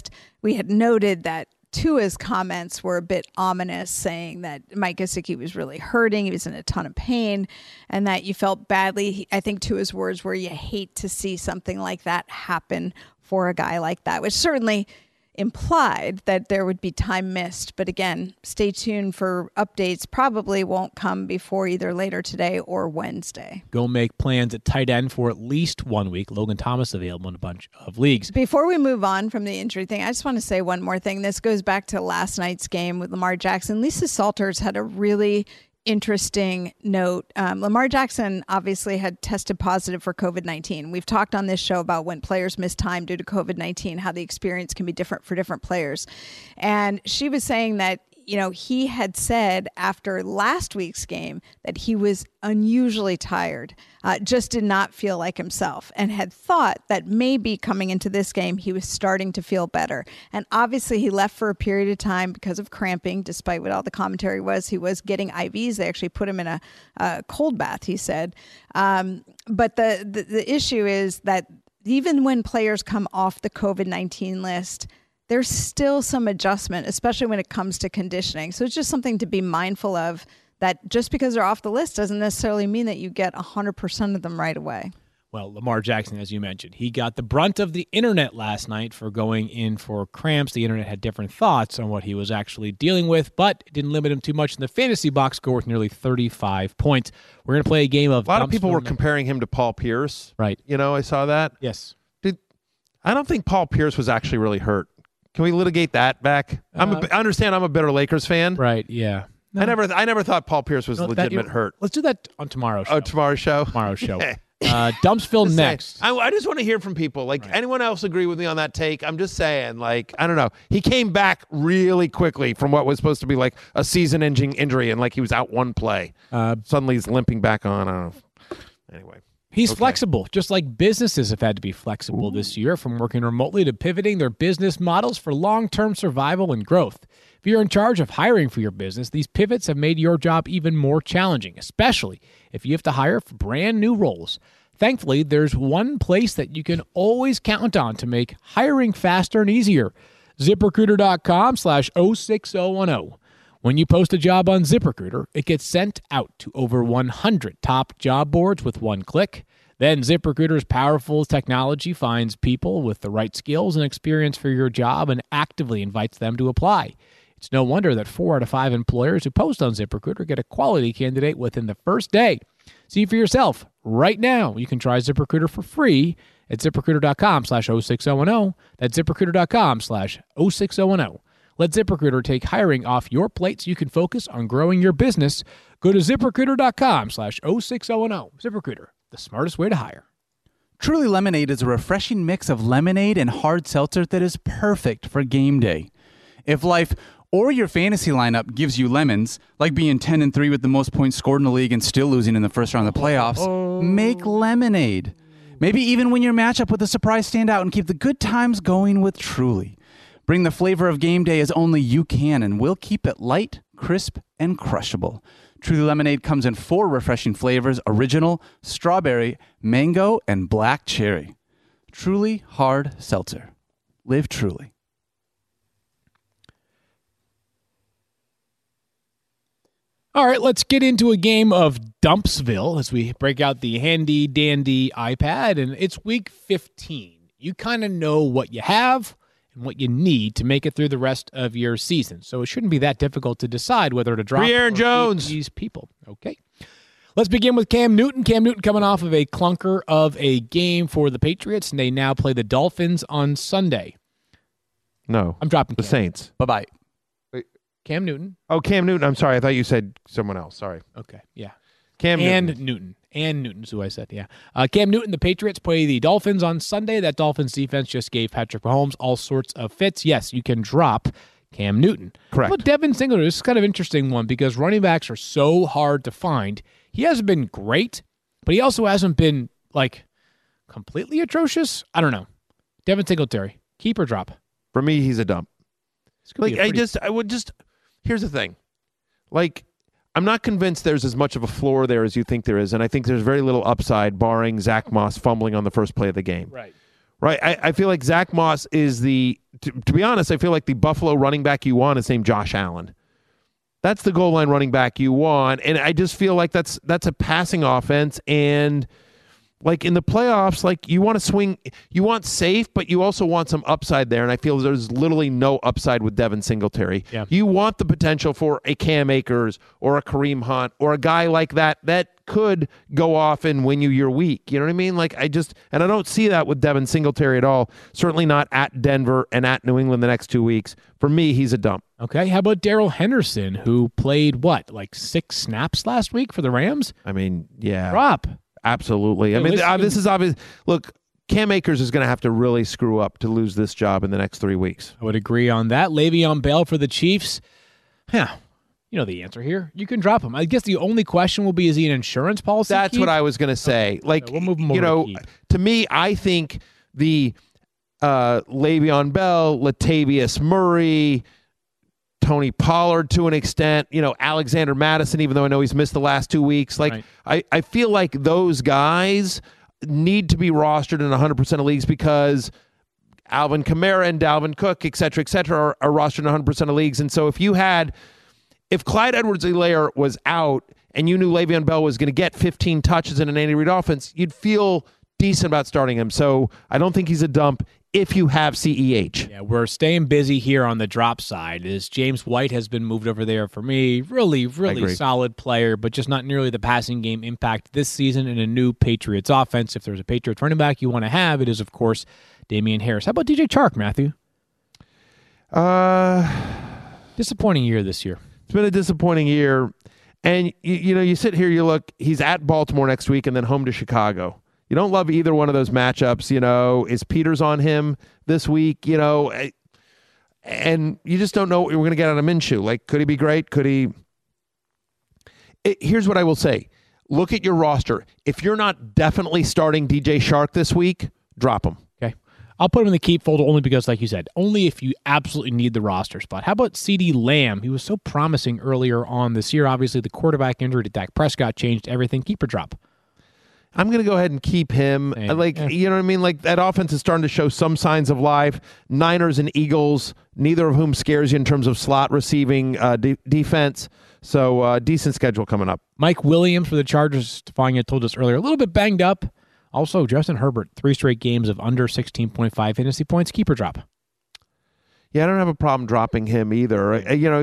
We had noted that Tua's comments were a bit ominous, saying that Mike Gesicki was really hurting. He was in a ton of pain, and that you felt badly. I think Tua's words were, you hate to see something like that happen for a guy like that, which certainly implied that there would be time missed. But again, stay tuned for updates. Probably won't come before either later today or Wednesday. Go make plans at tight end for at least 1 week. Logan Thomas available in a bunch of leagues. Before we move on from the injury thing, I just want to say one more thing. This goes back to last night's game with Lamar Jackson. Lisa Salters had a really interesting note. Lamar Jackson obviously had tested positive for COVID-19. We've talked on this show about when players miss time due to COVID-19, how the experience can be different for different players. And she was saying that, he had said after last week's game that he was unusually tired, just did not feel like himself, and had thought that maybe coming into this game, he was starting to feel better. And obviously he left for a period of time because of cramping, despite what all the commentary was. He was getting IVs. They actually put him in a cold bath, he said. But the issue is that even when players come off the COVID-19 list, there's still some adjustment, especially when it comes to conditioning. So it's just something to be mindful of, that just because they're off the list doesn't necessarily mean that you get 100% of them right away. Well, Lamar Jackson, as you mentioned, he got the brunt of the internet last night for going in for cramps. The internet had different thoughts on what he was actually dealing with, but it didn't limit him too much in the fantasy box score with nearly 35 points. We're going to play a game of... A lot of people were comparing him to Paul Pierce. Right. I saw that. Yes. I don't think Paul Pierce was actually really hurt. Can we litigate that back? I understand I'm a bitter Lakers fan. Right, yeah. No. I never thought Paul Pierce was legitimate hurt. Let's do that on tomorrow's show. Oh, tomorrow's show? Tomorrow's show. Dumpsville next. I just want to hear from people. Like, anyone else agree with me on that take? I'm just saying, like, I don't know. He came back really quickly from what was supposed to be like a season-ending injury, and like he was out one play. Suddenly he's limping back on. I don't know. Anyway. He's flexible, just like businesses have had to be flexible this year, from working remotely to pivoting their business models for long-term survival and growth. If you're in charge of hiring for your business, these pivots have made your job even more challenging, especially if you have to hire for brand new roles. Thankfully, there's one place that you can always count on to make hiring faster and easier. ZipRecruiter.com/06010. When you post a job on ZipRecruiter, it gets sent out to over 100 top job boards with one click. Then ZipRecruiter's powerful technology finds people with the right skills and experience for your job and actively invites them to apply. It's no wonder that 4 out of 5 employers who post on ZipRecruiter get a quality candidate within the first day. See for yourself right now. You can try ZipRecruiter for free at ZipRecruiter.com/06010. That's ZipRecruiter.com/06010. Let ZipRecruiter take hiring off your plate so you can focus on growing your business. Go to ZipRecruiter.com/06010. ZipRecruiter, the smartest way to hire. Truly Lemonade is a refreshing mix of lemonade and hard seltzer that is perfect for game day. If life or your fantasy lineup gives you lemons, like being 10-3 with the most points scored in the league and still losing in the first round of the playoffs, make lemonade. Maybe even win your matchup with a surprise standout and keep the good times going with Truly. Bring the flavor of game day as only you can, and we'll keep it light, crisp, and crushable. Truly Lemonade comes in 4 refreshing flavors: original, strawberry, mango, and black cherry. Truly hard seltzer. Live truly. All right, let's get into a game of Dumpsville as we break out the handy-dandy iPad, and it's week 15. You kind of know what you have and what you need to make it through the rest of your season. So it shouldn't be that difficult to decide whether to drop Aaron Jones. These people. Okay. Let's begin with Cam Newton. Cam Newton coming off of a clunker of a game for the Patriots, and they now play the Dolphins on Sunday. No. I'm dropping the Cam. Saints. Bye-bye. Cam Newton. Oh, Cam Newton. I'm sorry. I thought you said someone else. Sorry. Okay. Yeah. Cam Newton. And Newton's who I said, yeah. Cam Newton, the Patriots play the Dolphins on Sunday. That Dolphins defense just gave Patrick Mahomes all sorts of fits. Yes, you can drop Cam Newton. Correct. But Devin Singletary, this is kind of an interesting one because running backs are so hard to find. He hasn't been great, but he also hasn't been, like, completely atrocious. I don't know. Devin Singletary, keep or drop? For me, he's a dump. Like, here's here's the thing. Like, I'm not convinced there's as much of a floor there as you think there is, and I think there's very little upside, barring Zach Moss fumbling on the first play of the game. Right. I feel like Zach Moss is to be honest, I feel like the Buffalo running back you want is named Josh Allen. That's the goal line running back you want, and I just feel like that's a passing offense, and like in the playoffs, like you want to swing, you want safe, but you also want some upside there. And I feel there's literally no upside with Devin Singletary. Yeah. You want the potential for a Cam Akers or a Kareem Hunt or a guy like that could go off and win you your week. You know what I mean? Like I don't see that with Devin Singletary at all. Certainly not at Denver and at New England the next 2 weeks. For me, he's a dump. Okay. How about Darrell Henderson, who played, 6 snaps last week for the Rams? I mean, yeah. Drop. Absolutely. I mean, this is obvious. Look, Cam Akers is going to have to really screw up to lose this job in the next 3 weeks. I would agree on that. Le'Veon Bell for the Chiefs. Yeah, you know the answer here. You can drop him. I guess the only question will be, is he an insurance policy? That's what I was going to say. Okay. Like, we'll move him over to me, I think the Le'Veon Bell, Latavius Murray, Tony Pollard to an extent, Alexander Madison, even though I know he's missed the last 2 weeks. Like, right. I feel like those guys need to be rostered in 100% of leagues because Alvin Kamara and Dalvin Cook, et cetera, are rostered in 100% of leagues. And so if Clyde Edwards-Helaire was out and you knew Le'Veon Bell was going to get 15 touches in an Andy Reid offense, you'd feel decent about starting him. So I don't think he's a dump if you have CEH. Yeah, we're staying busy here on the drop side. As James White has been moved over there for me. Really solid player, but just not nearly the passing game impact this season in a new Patriots offense. If there's a Patriots running back you want to have, it is, of course, Damian Harris. How about DJ Chark, Matthew? Disappointing year this year. It's been a disappointing year. And, you sit here, you look, he's at Baltimore next week and then home to Chicago. You don't love either one of those matchups. Is Peters on him this week? And you just don't know what we're going to get out of Minshew. Like, could he be great? Could he? Here's what I will say. Look at your roster. If you're not definitely starting DJ Shark this week, drop him. Okay. I'll put him in the keep folder only because, like you said, only if you absolutely need the roster spot. How about CeeDee Lamb? He was so promising earlier on this year. Obviously, the quarterback injury to Dak Prescott changed everything. Keep or drop? I'm going to go ahead and keep him. You know what I mean? Like, that offense is starting to show some signs of life. Niners and Eagles, neither of whom scares you in terms of slot receiving defense. So, decent schedule coming up. Mike Williams for the Chargers, Stefania told us earlier, a little bit banged up. Also, Justin Herbert, 3 straight games of under 16.5 fantasy points. Keep or drop? Yeah, I don't have a problem dropping him either.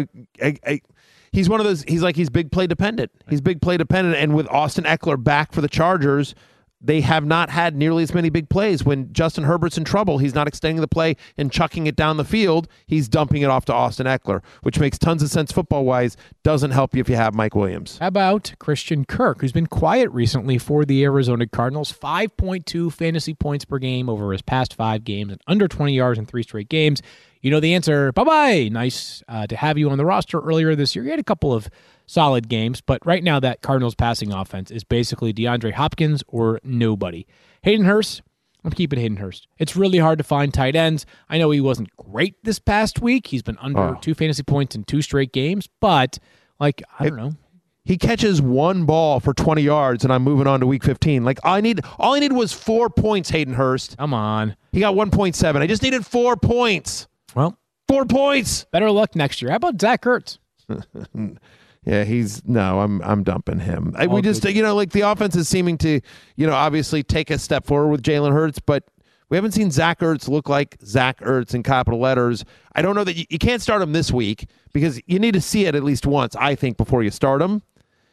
He's one of those, he's big play dependent. He's big play dependent. And with Austin Eckler back for the Chargers, they have not had nearly as many big plays. When Justin Herbert's in trouble, he's not extending the play and chucking it down the field. He's dumping it off to Austin Eckler, which makes tons of sense football-wise. Doesn't help you if you have Mike Williams. How about Christian Kirk, who's been quiet recently for the Arizona Cardinals? 5.2 fantasy points per game over his past 5 games and under 20 yards in 3 straight games. You know the answer. Bye-bye. Nice to have you on the roster earlier this year. You had a couple of solid games, but right now that Cardinals passing offense is basically DeAndre Hopkins or nobody. Hayden Hurst, I'm keeping Hayden Hurst. It's really hard to find tight ends. I know he wasn't great this past week. He's been under 2 fantasy points in 2 straight games, but I don't know. He catches 1 ball for 20 yards, and I'm moving on to week 15. Like, all I needed was 4 points, Hayden Hurst. Come on. He got 1.7. I just needed 4 points. Well, 4 points. Better luck next year. How about Zach Ertz? Yeah, I'm dumping him. We just, the offense is seeming to, obviously take a step forward with Jalen Hurts, but we haven't seen Zach Ertz look like Zach Ertz in capital letters. I don't know that you can't start him this week because you need to see it at least once, I think, before you start him.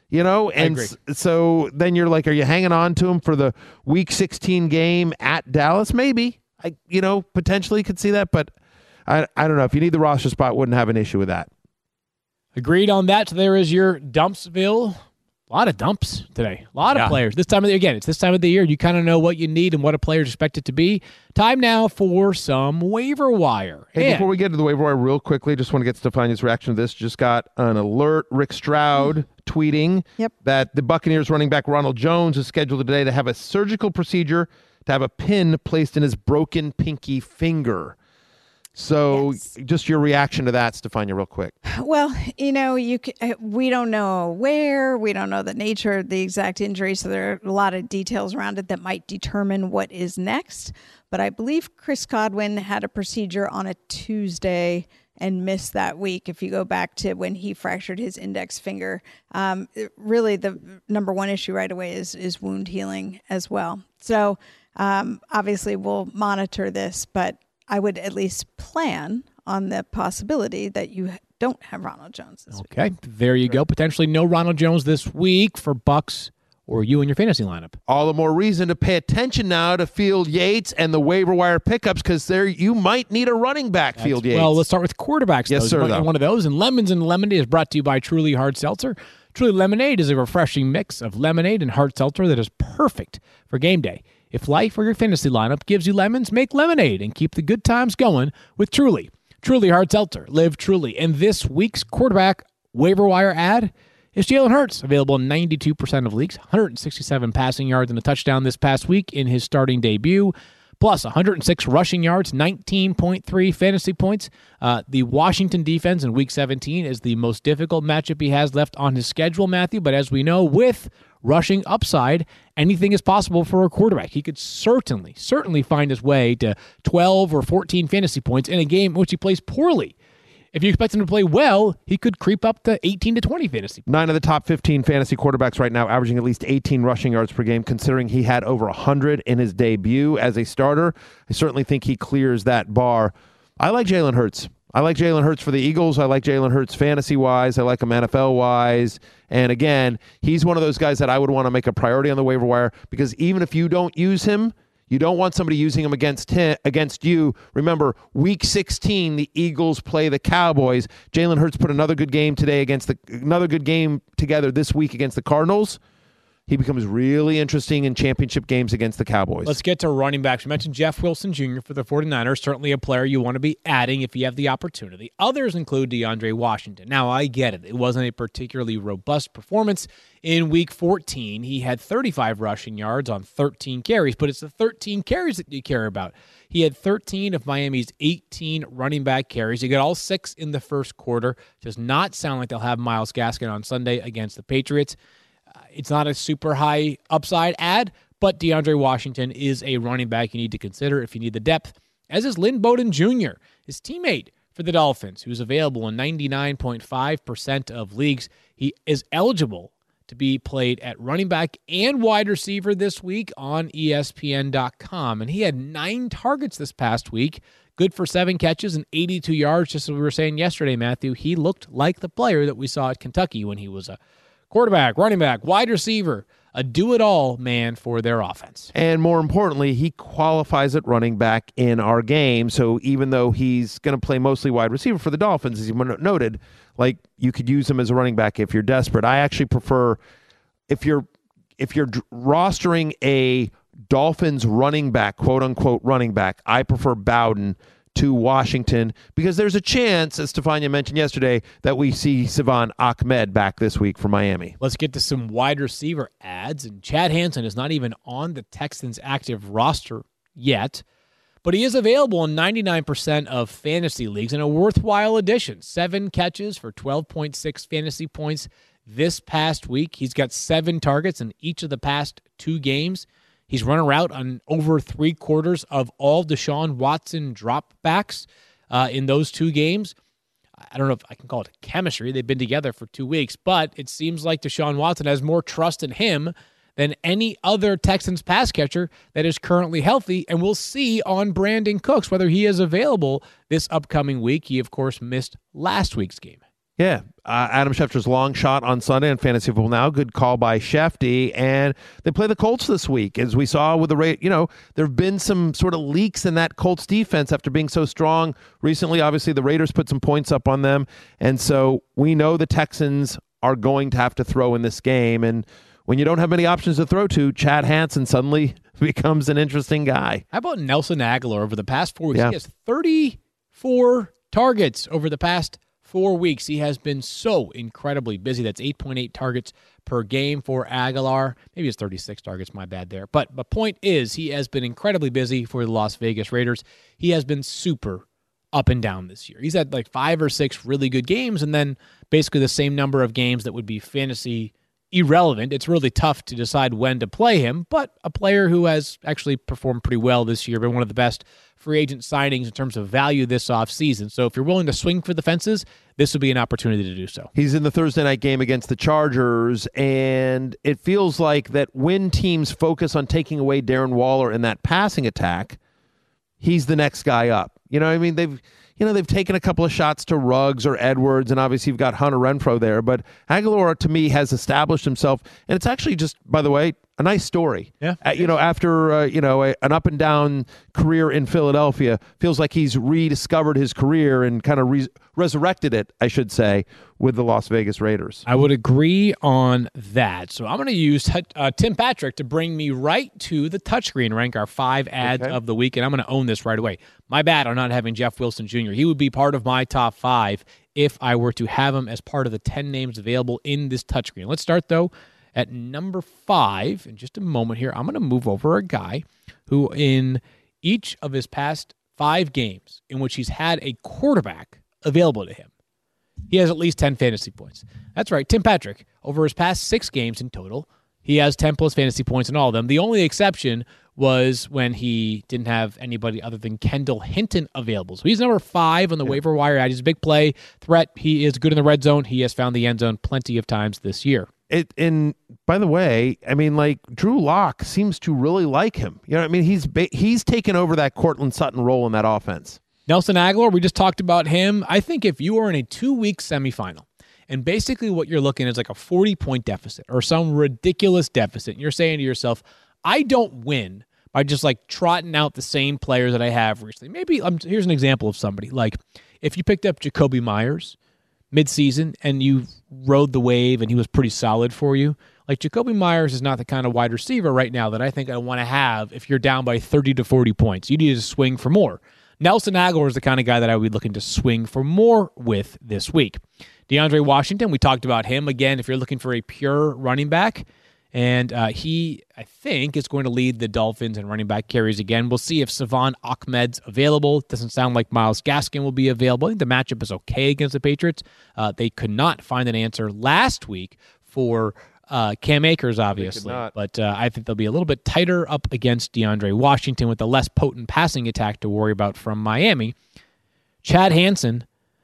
And so then you're like, are you hanging on to him for the week 16 game at Dallas? Maybe. Potentially could see that, but I don't know. If you need the roster spot, wouldn't have an issue with that. Agreed on that. So there is your Dumpsville. A lot of dumps today. A lot of players. It's this time of the year. You kind of know what you need and what a player is expected to be. Time now for some waiver wire. Hey, before we get to the waiver wire real quickly, just want to get Stefania's reaction to this. Just got an alert. Rick Stroud tweeting that the Buccaneers running back Ronald Jones is scheduled today to have a surgical procedure to have a pin placed in his broken pinky finger. So just your reaction to that, Stefania, real quick. Well, we don't know where, we don't know the nature of the exact injury, so there are a lot of details around it that might determine what is next. But I believe Chris Godwin had a procedure on a Tuesday and missed that week. If you go back to when he fractured his index finger, really the number one issue right away is wound healing as well. So obviously we'll monitor this, but I would at least plan on the possibility that you don't have Ronald Jones this week. Okay, there you go. Potentially no Ronald Jones this week for Bucks or you in your fantasy lineup. All the more reason to pay attention now to Field Yates and the waiver wire pickups because you might need a running back, Field Yates. Well, let's start with quarterbacks. Yes, sir. One of those. And Lemons and Lemonade is brought to you by Truly Hard Seltzer. Truly Lemonade is a refreshing mix of lemonade and hard seltzer that is perfect for game day. If life or your fantasy lineup gives you lemons, make lemonade and keep the good times going with Truly. Truly Hard Seltzer. Live truly. And this week's quarterback waiver wire ad is Jalen Hurts, available in 92% of leagues, 167 passing yards and a touchdown this past week in his starting debut, plus 106 rushing yards, 19.3 fantasy points. The Washington defense in Week 17 is the most difficult matchup he has left on his schedule, Matthew, but as we know, with rushing upside, anything is possible for a quarterback. He could certainly find his way to 12 or 14 fantasy points in a game in which he plays poorly. If you expect him to play well, he could creep up to 18 to 20 fantasy points. 9 of the top 15 fantasy quarterbacks right now averaging at least 18 rushing yards per game, considering he had over 100 in his debut as a starter. I certainly think he clears that bar. I like Jalen Hurts. I like Jalen Hurts for the Eagles. I like Jalen Hurts fantasy-wise. I like him NFL-wise. And again, he's one of those guys that I would want to make a priority on the waiver wire because even if you don't use him, you don't want somebody using him against you. Remember, Week 16, the Eagles play the Cowboys. Jalen Hurts put another good game together this week against the Cardinals. he becomes really interesting in championship games against the Cowboys. Let's get to running backs. We mentioned Jeff Wilson Jr. for the 49ers, certainly a player you want to be adding if you have the opportunity. Others include DeAndre Washington. Now, I get it. It wasn't a particularly robust performance in Week 14. He had 35 rushing yards on 13 carries, but it's the 13 carries that you care about. He had 13 of Miami's 18 running back carries. He got all 6 in the first quarter. Does not sound like they'll have Myles Gaskin on Sunday against the Patriots. It's not a super high upside add, but DeAndre Washington is a running back you need to consider if you need the depth, as is Lynn Bowden Jr., his teammate for the Dolphins, who's available in 99.5% of leagues. He is eligible to be played at running back and wide receiver this week on ESPN.com. And he had 9 targets this past week, good for 7 catches and 82 yards, just as we were saying yesterday, Matthew. He looked like the player that we saw at Kentucky when he was a quarterback, running back, wide receiver, a do-it-all man for their offense. And more importantly, he qualifies at running back in our game. So even though he's going to play mostly wide receiver for the Dolphins, as you noted, like you could use him as a running back if you're desperate. I actually prefer if you're rostering a Dolphins running back, quote unquote running back, I prefer Bowden to Washington, because there's a chance, as Stefania mentioned yesterday, that we see Salvon Ahmed back this week for Miami. Let's get to some wide receiver ads, and Chad Hansen is not even on the Texans' active roster yet, but he is available in 99% of fantasy leagues and a worthwhile addition. 7 catches for 12.6 fantasy points this past week. He's got 7 targets in each of the past 2 games. He's run a route on over 3/4 of all Deshaun Watson dropbacks in those 2 games. I don't know if I can call it chemistry. They've been together for 2 weeks, but it seems like Deshaun Watson has more trust in him than any other Texans pass catcher that is currently healthy, and we'll see on Brandon Cooks whether he is available this upcoming week. He, of course, missed last week's game. Yeah, Adam Schefter's long shot on Sunday on Fantasy Football Now. Good call by Shefty. And they play the Colts this week. As we saw with the there have been some sort of leaks in that Colts defense after being so strong recently. Obviously, the Raiders put some points up on them. And so we know the Texans are going to have to throw in this game. And when you don't have many options to throw to, Chad Hansen suddenly becomes an interesting guy. How about Nelson Aguilar over the past 4 weeks? Yeah. He has 34 targets over the past 4 weeks. He has been so incredibly busy. That's 8.8 targets per game for Aguilar. Maybe it's 36 targets, my bad there. But the point is, he has been incredibly busy for the Las Vegas Raiders. He has been super up and down this year. He's had like 5 or 6 really good games, and then basically the same number of games that would be fantasy irrelevant. It's really tough to decide when to play him, but a player who has actually performed pretty well this year, been one of the best free agent signings in terms of value this offseason. So if you're willing to swing for the fences, this would be an opportunity to do so. He's in the Thursday night game against the Chargers, and it feels like that when teams focus on taking away Darren Waller in that passing attack, he's the next guy up. You know what I mean? They've taken a couple of shots to Ruggs or Edwards, and obviously you've got Hunter Renfrow there. But Aguilar, to me, has established himself, and it's actually just, by the way, a nice story. Yeah. After an up and down career in Philadelphia, feels like he's rediscovered his career and kind of resurrected it, I should say, with the Las Vegas Raiders. I would agree on that. So I'm going to use Tim Patrick to bring me right to the touchscreen, rank our 5 ads of the week, and I'm going to own this right away. My bad on not having Jeff Wilson Jr. He would be part of my top 5 if I were to have him as part of the 10 names available in this touchscreen. Let's start, though, at number 5. In just a moment here, I'm going to move over a guy who in each of his past 5 games in which he's had a quarterback available to him, he has at least 10 fantasy points. That's right, Tim Patrick. Over his past 6 games in total, he has 10-plus fantasy points in all of them. The only exception was when he didn't have anybody other than Kendall Hinton available. So he's number 5 on the waiver wire. He's a big play threat. He is good in the red zone. He has found the end zone plenty of times this year. And by the way, I mean, like, Drew Lock seems to really like him. You know what I mean? He's taken over that Cortland Sutton role in that offense. Nelson Aguilar, we just talked about him. I think if you are in a 2-week semifinal, and basically what you're looking at is like a 40-point deficit or some ridiculous deficit, and you're saying to yourself, I don't win by just like trotting out the same players that I have recently. Maybe here's an example of somebody. Like if you picked up Jacoby Myers, midseason and you rode the wave and he was pretty solid for you. Like Jacoby Myers is not the kind of wide receiver right now that I think I want to have if you're down by 30 to 40 points. You need to swing for more. Nelson Aguilar is the kind of guy that I would be looking to swing for more with this week. DeAndre Washington, we talked about him. Again, if you're looking for a pure running back, and he, I think, is going to lead the Dolphins in running back carries again. We'll see if Savon Ahmed's available. It doesn't sound like Myles Gaskin will be available. I think the matchup is okay against the Patriots. They could not find an answer last week for Cam Akers, obviously. But I think they'll be a little bit tighter up against DeAndre Washington with a less potent passing attack to worry about from Miami. Chad Hansen,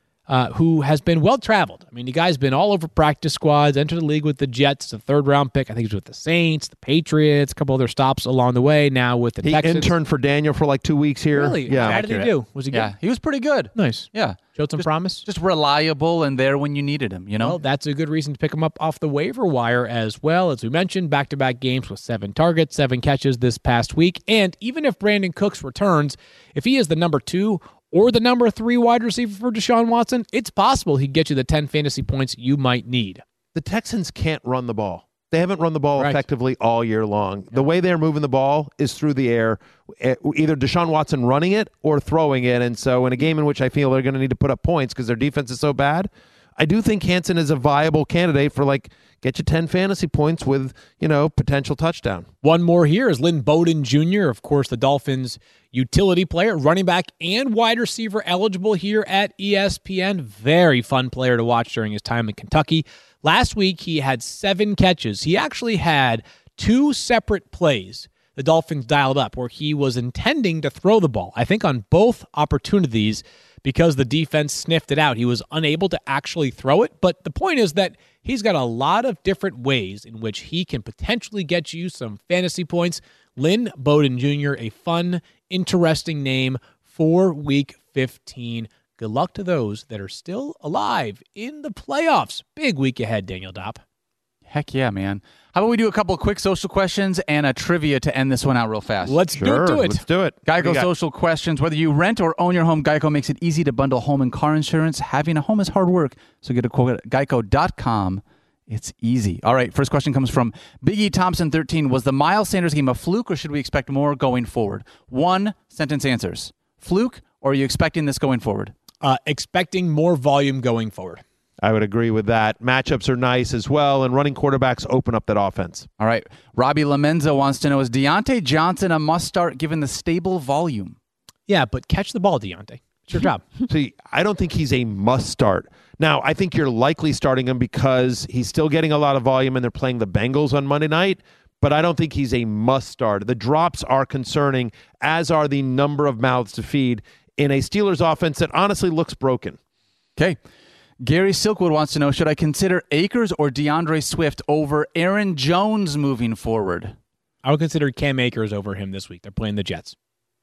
who has been well-traveled. I mean, the guy's been all over practice squads, entered the league with the Jets, a third-round pick. I think he's with the Saints, the Patriots, a couple other stops along the way, now with the Texans. He interned for Daniel for like 2 weeks here. Really? Yeah. How did he do? Was he good? Yeah, he was pretty good. Nice. Yeah. Showed some promise? Just reliable and there when you needed him, you know? Well, that's a good reason to pick him up off the waiver wire as well. As we mentioned, back-to-back games with 7 targets, 7 catches this past week. And even if Brandon Cooks returns, if he is the number 2 or the number 3 wide receiver for Deshaun Watson, it's possible he'd get you the 10 fantasy points you might need. The Texans can't run the ball. They haven't run the ball effectively all year long. The way they're moving the ball is through the air, either Deshaun Watson running it or throwing it. And so in a game in which I feel they're going to need to put up points because their defense is so bad, I do think Hansen is a viable candidate for get you 10 fantasy points with, potential touchdown. One more here is Lynn Bowden Jr., of course, the Dolphins' utility player, running back and wide receiver eligible here at ESPN. Very fun player to watch during his time in Kentucky. Last week, he had 7 catches. He actually had 2 separate plays the Dolphins dialed up where he was intending to throw the ball. I think on both opportunities, because the defense sniffed it out, he was unable to actually throw it. But the point is that he's got a lot of different ways in which he can potentially get you some fantasy points. Lynn Bowden Jr., a fun, interesting name for Week 15. Good luck to those that are still alive in the playoffs. Big week ahead, Daniel Dopp. Heck yeah, man. How about we do a couple of quick social questions and a trivia to end this one out real fast? Let's do it. Let's do it. Geico social questions. Whether you rent or own your home, Geico makes it easy to bundle home and car insurance. Having a home is hard work, so get a quote at geico.com. It's easy. All right, first question comes from Biggie Thompson 13. Was the Miles Sanders game a fluke, or should we expect more going forward? 1 sentence answers. Fluke, or are you expecting this going forward? Expecting more volume going forward. I would agree with that. Matchups are nice as well, and running quarterbacks open up that offense. All right. Robbie Lamenza wants to know, is Deontay Johnson a must-start given the stable volume? Yeah, but catch the ball, Deontay. It's your job. See, I don't think he's a must-start. Now, I think you're likely starting him because he's still getting a lot of volume, and they're playing the Bengals on Monday night, but I don't think he's a must-start. The drops are concerning, as are the number of mouths to feed in a Steelers offense that honestly looks broken. Okay. Gary Silkwood wants to know, should I consider Akers or DeAndre Swift over Aaron Jones moving forward? I would consider Cam Akers over him this week. They're playing the Jets.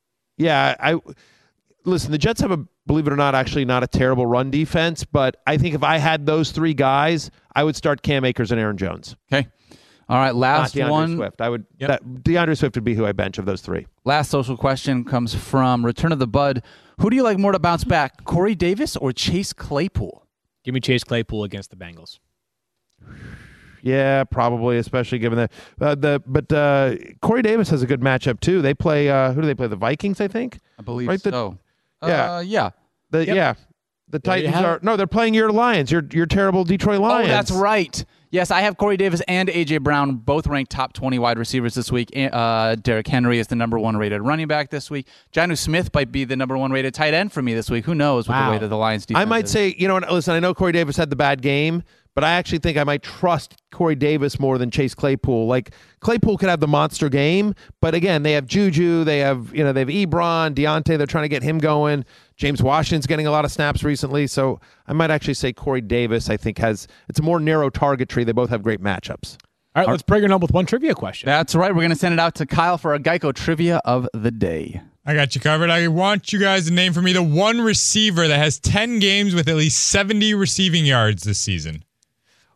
Yeah, listen, the Jets have believe it or not, actually not a terrible run defense, but I think if I had those 3 guys, I would start Cam Akers and Aaron Jones. Okay. All right, last not DeAndre one. Swift. DeAndre Swift would be who I bench of those 3. Last social question comes from Return of the Bud. Who do you like more to bounce back, Corey Davis or Chase Claypool? Give me Chase Claypool against the Bengals. Yeah, probably, especially given that. But Corey Davis has a good matchup too. They play. Who do they play? The Vikings, I think. I believe right? so. Yeah. Yeah. The Titans are no. They're playing your Lions. Your terrible Detroit Lions. Oh, that's right. Yes, I have Corey Davis and A.J. Brown both ranked top 20 wide receivers this week. Derrick Henry is the number 1 rated running back this week. Jonnu Smith might be the number 1 rated tight end for me this week. Who knows with the way that the Lions defense I might is. say, listen, I know Corey Davis had the bad game, but I actually think I might trust Corey Davis more than Chase Claypool. Like, Claypool could have the monster game, but again, they have Juju, they have Ebron, Deontay, they're trying to get him going. James Washington's getting a lot of snaps recently, so I might actually say Corey Davis, I think, it's a more narrow target tree. They both have great matchups. All right, let's bring it on with one trivia question. That's right. We're going to send it out to Kyle for a Geico trivia of the day. I got you covered. I want you guys to name for me the one receiver that has 10 games with at least 70 receiving yards this season.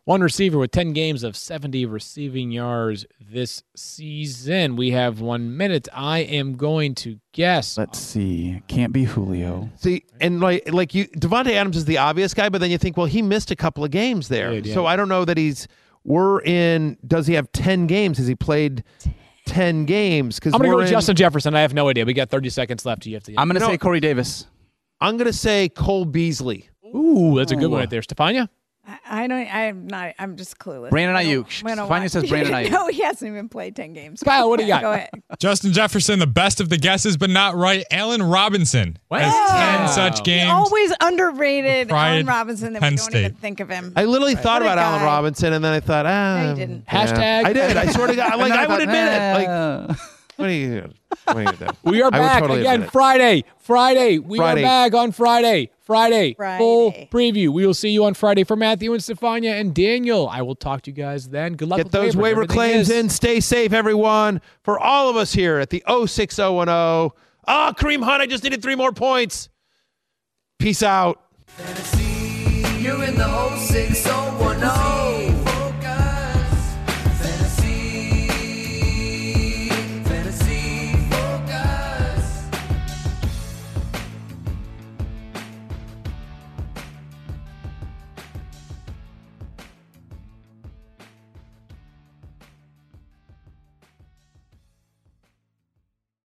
One receiver with 10 games of 70 receiving yards this season. We have 1 minute. I am going to guess. Let's see. Can't be Julio. See, and like you, Devontae Adams is the obvious guy, but then you think, well, he missed a couple of games there. Yeah. So I don't know that does he have 10 games? Has he played 10 games? I'm going to go with Justin Jefferson. I have no idea. We got 30 seconds left. You have to I'm going to say Corey Davis. I'm going to say Cole Beasley. Ooh, that's a good one right there. Stefania? I'm just clueless. Brandon Ayuk. Stefania says Brandon Ayuk. No, he hasn't even played 10 games. Kyle, what do you got? Go ahead. Justin Jefferson, the best of the guesses, but not right. Allen Robinson has 10 such games. Always underrated Allen Robinson that we Penn don't State. even think of him. I literally thought What a about Allen guy. Robinson, and then I thought, No, you didn't. Hashtag. I did. I swear to God. Like, I would admit it. Like, what are you doing? What are you doing? We are I would back totally again admit it. Friday. We are back on Friday. Friday. Full preview. We will see you on Friday for Matthew and Stefania and Daniel. I will talk to you guys then. Good luck Get with those waivers. waiver Everything claims is- in. Stay safe, everyone. For all of us here at the 06010. Kareem Hunt, I just needed 3 more points. Peace out. You're in the 06010.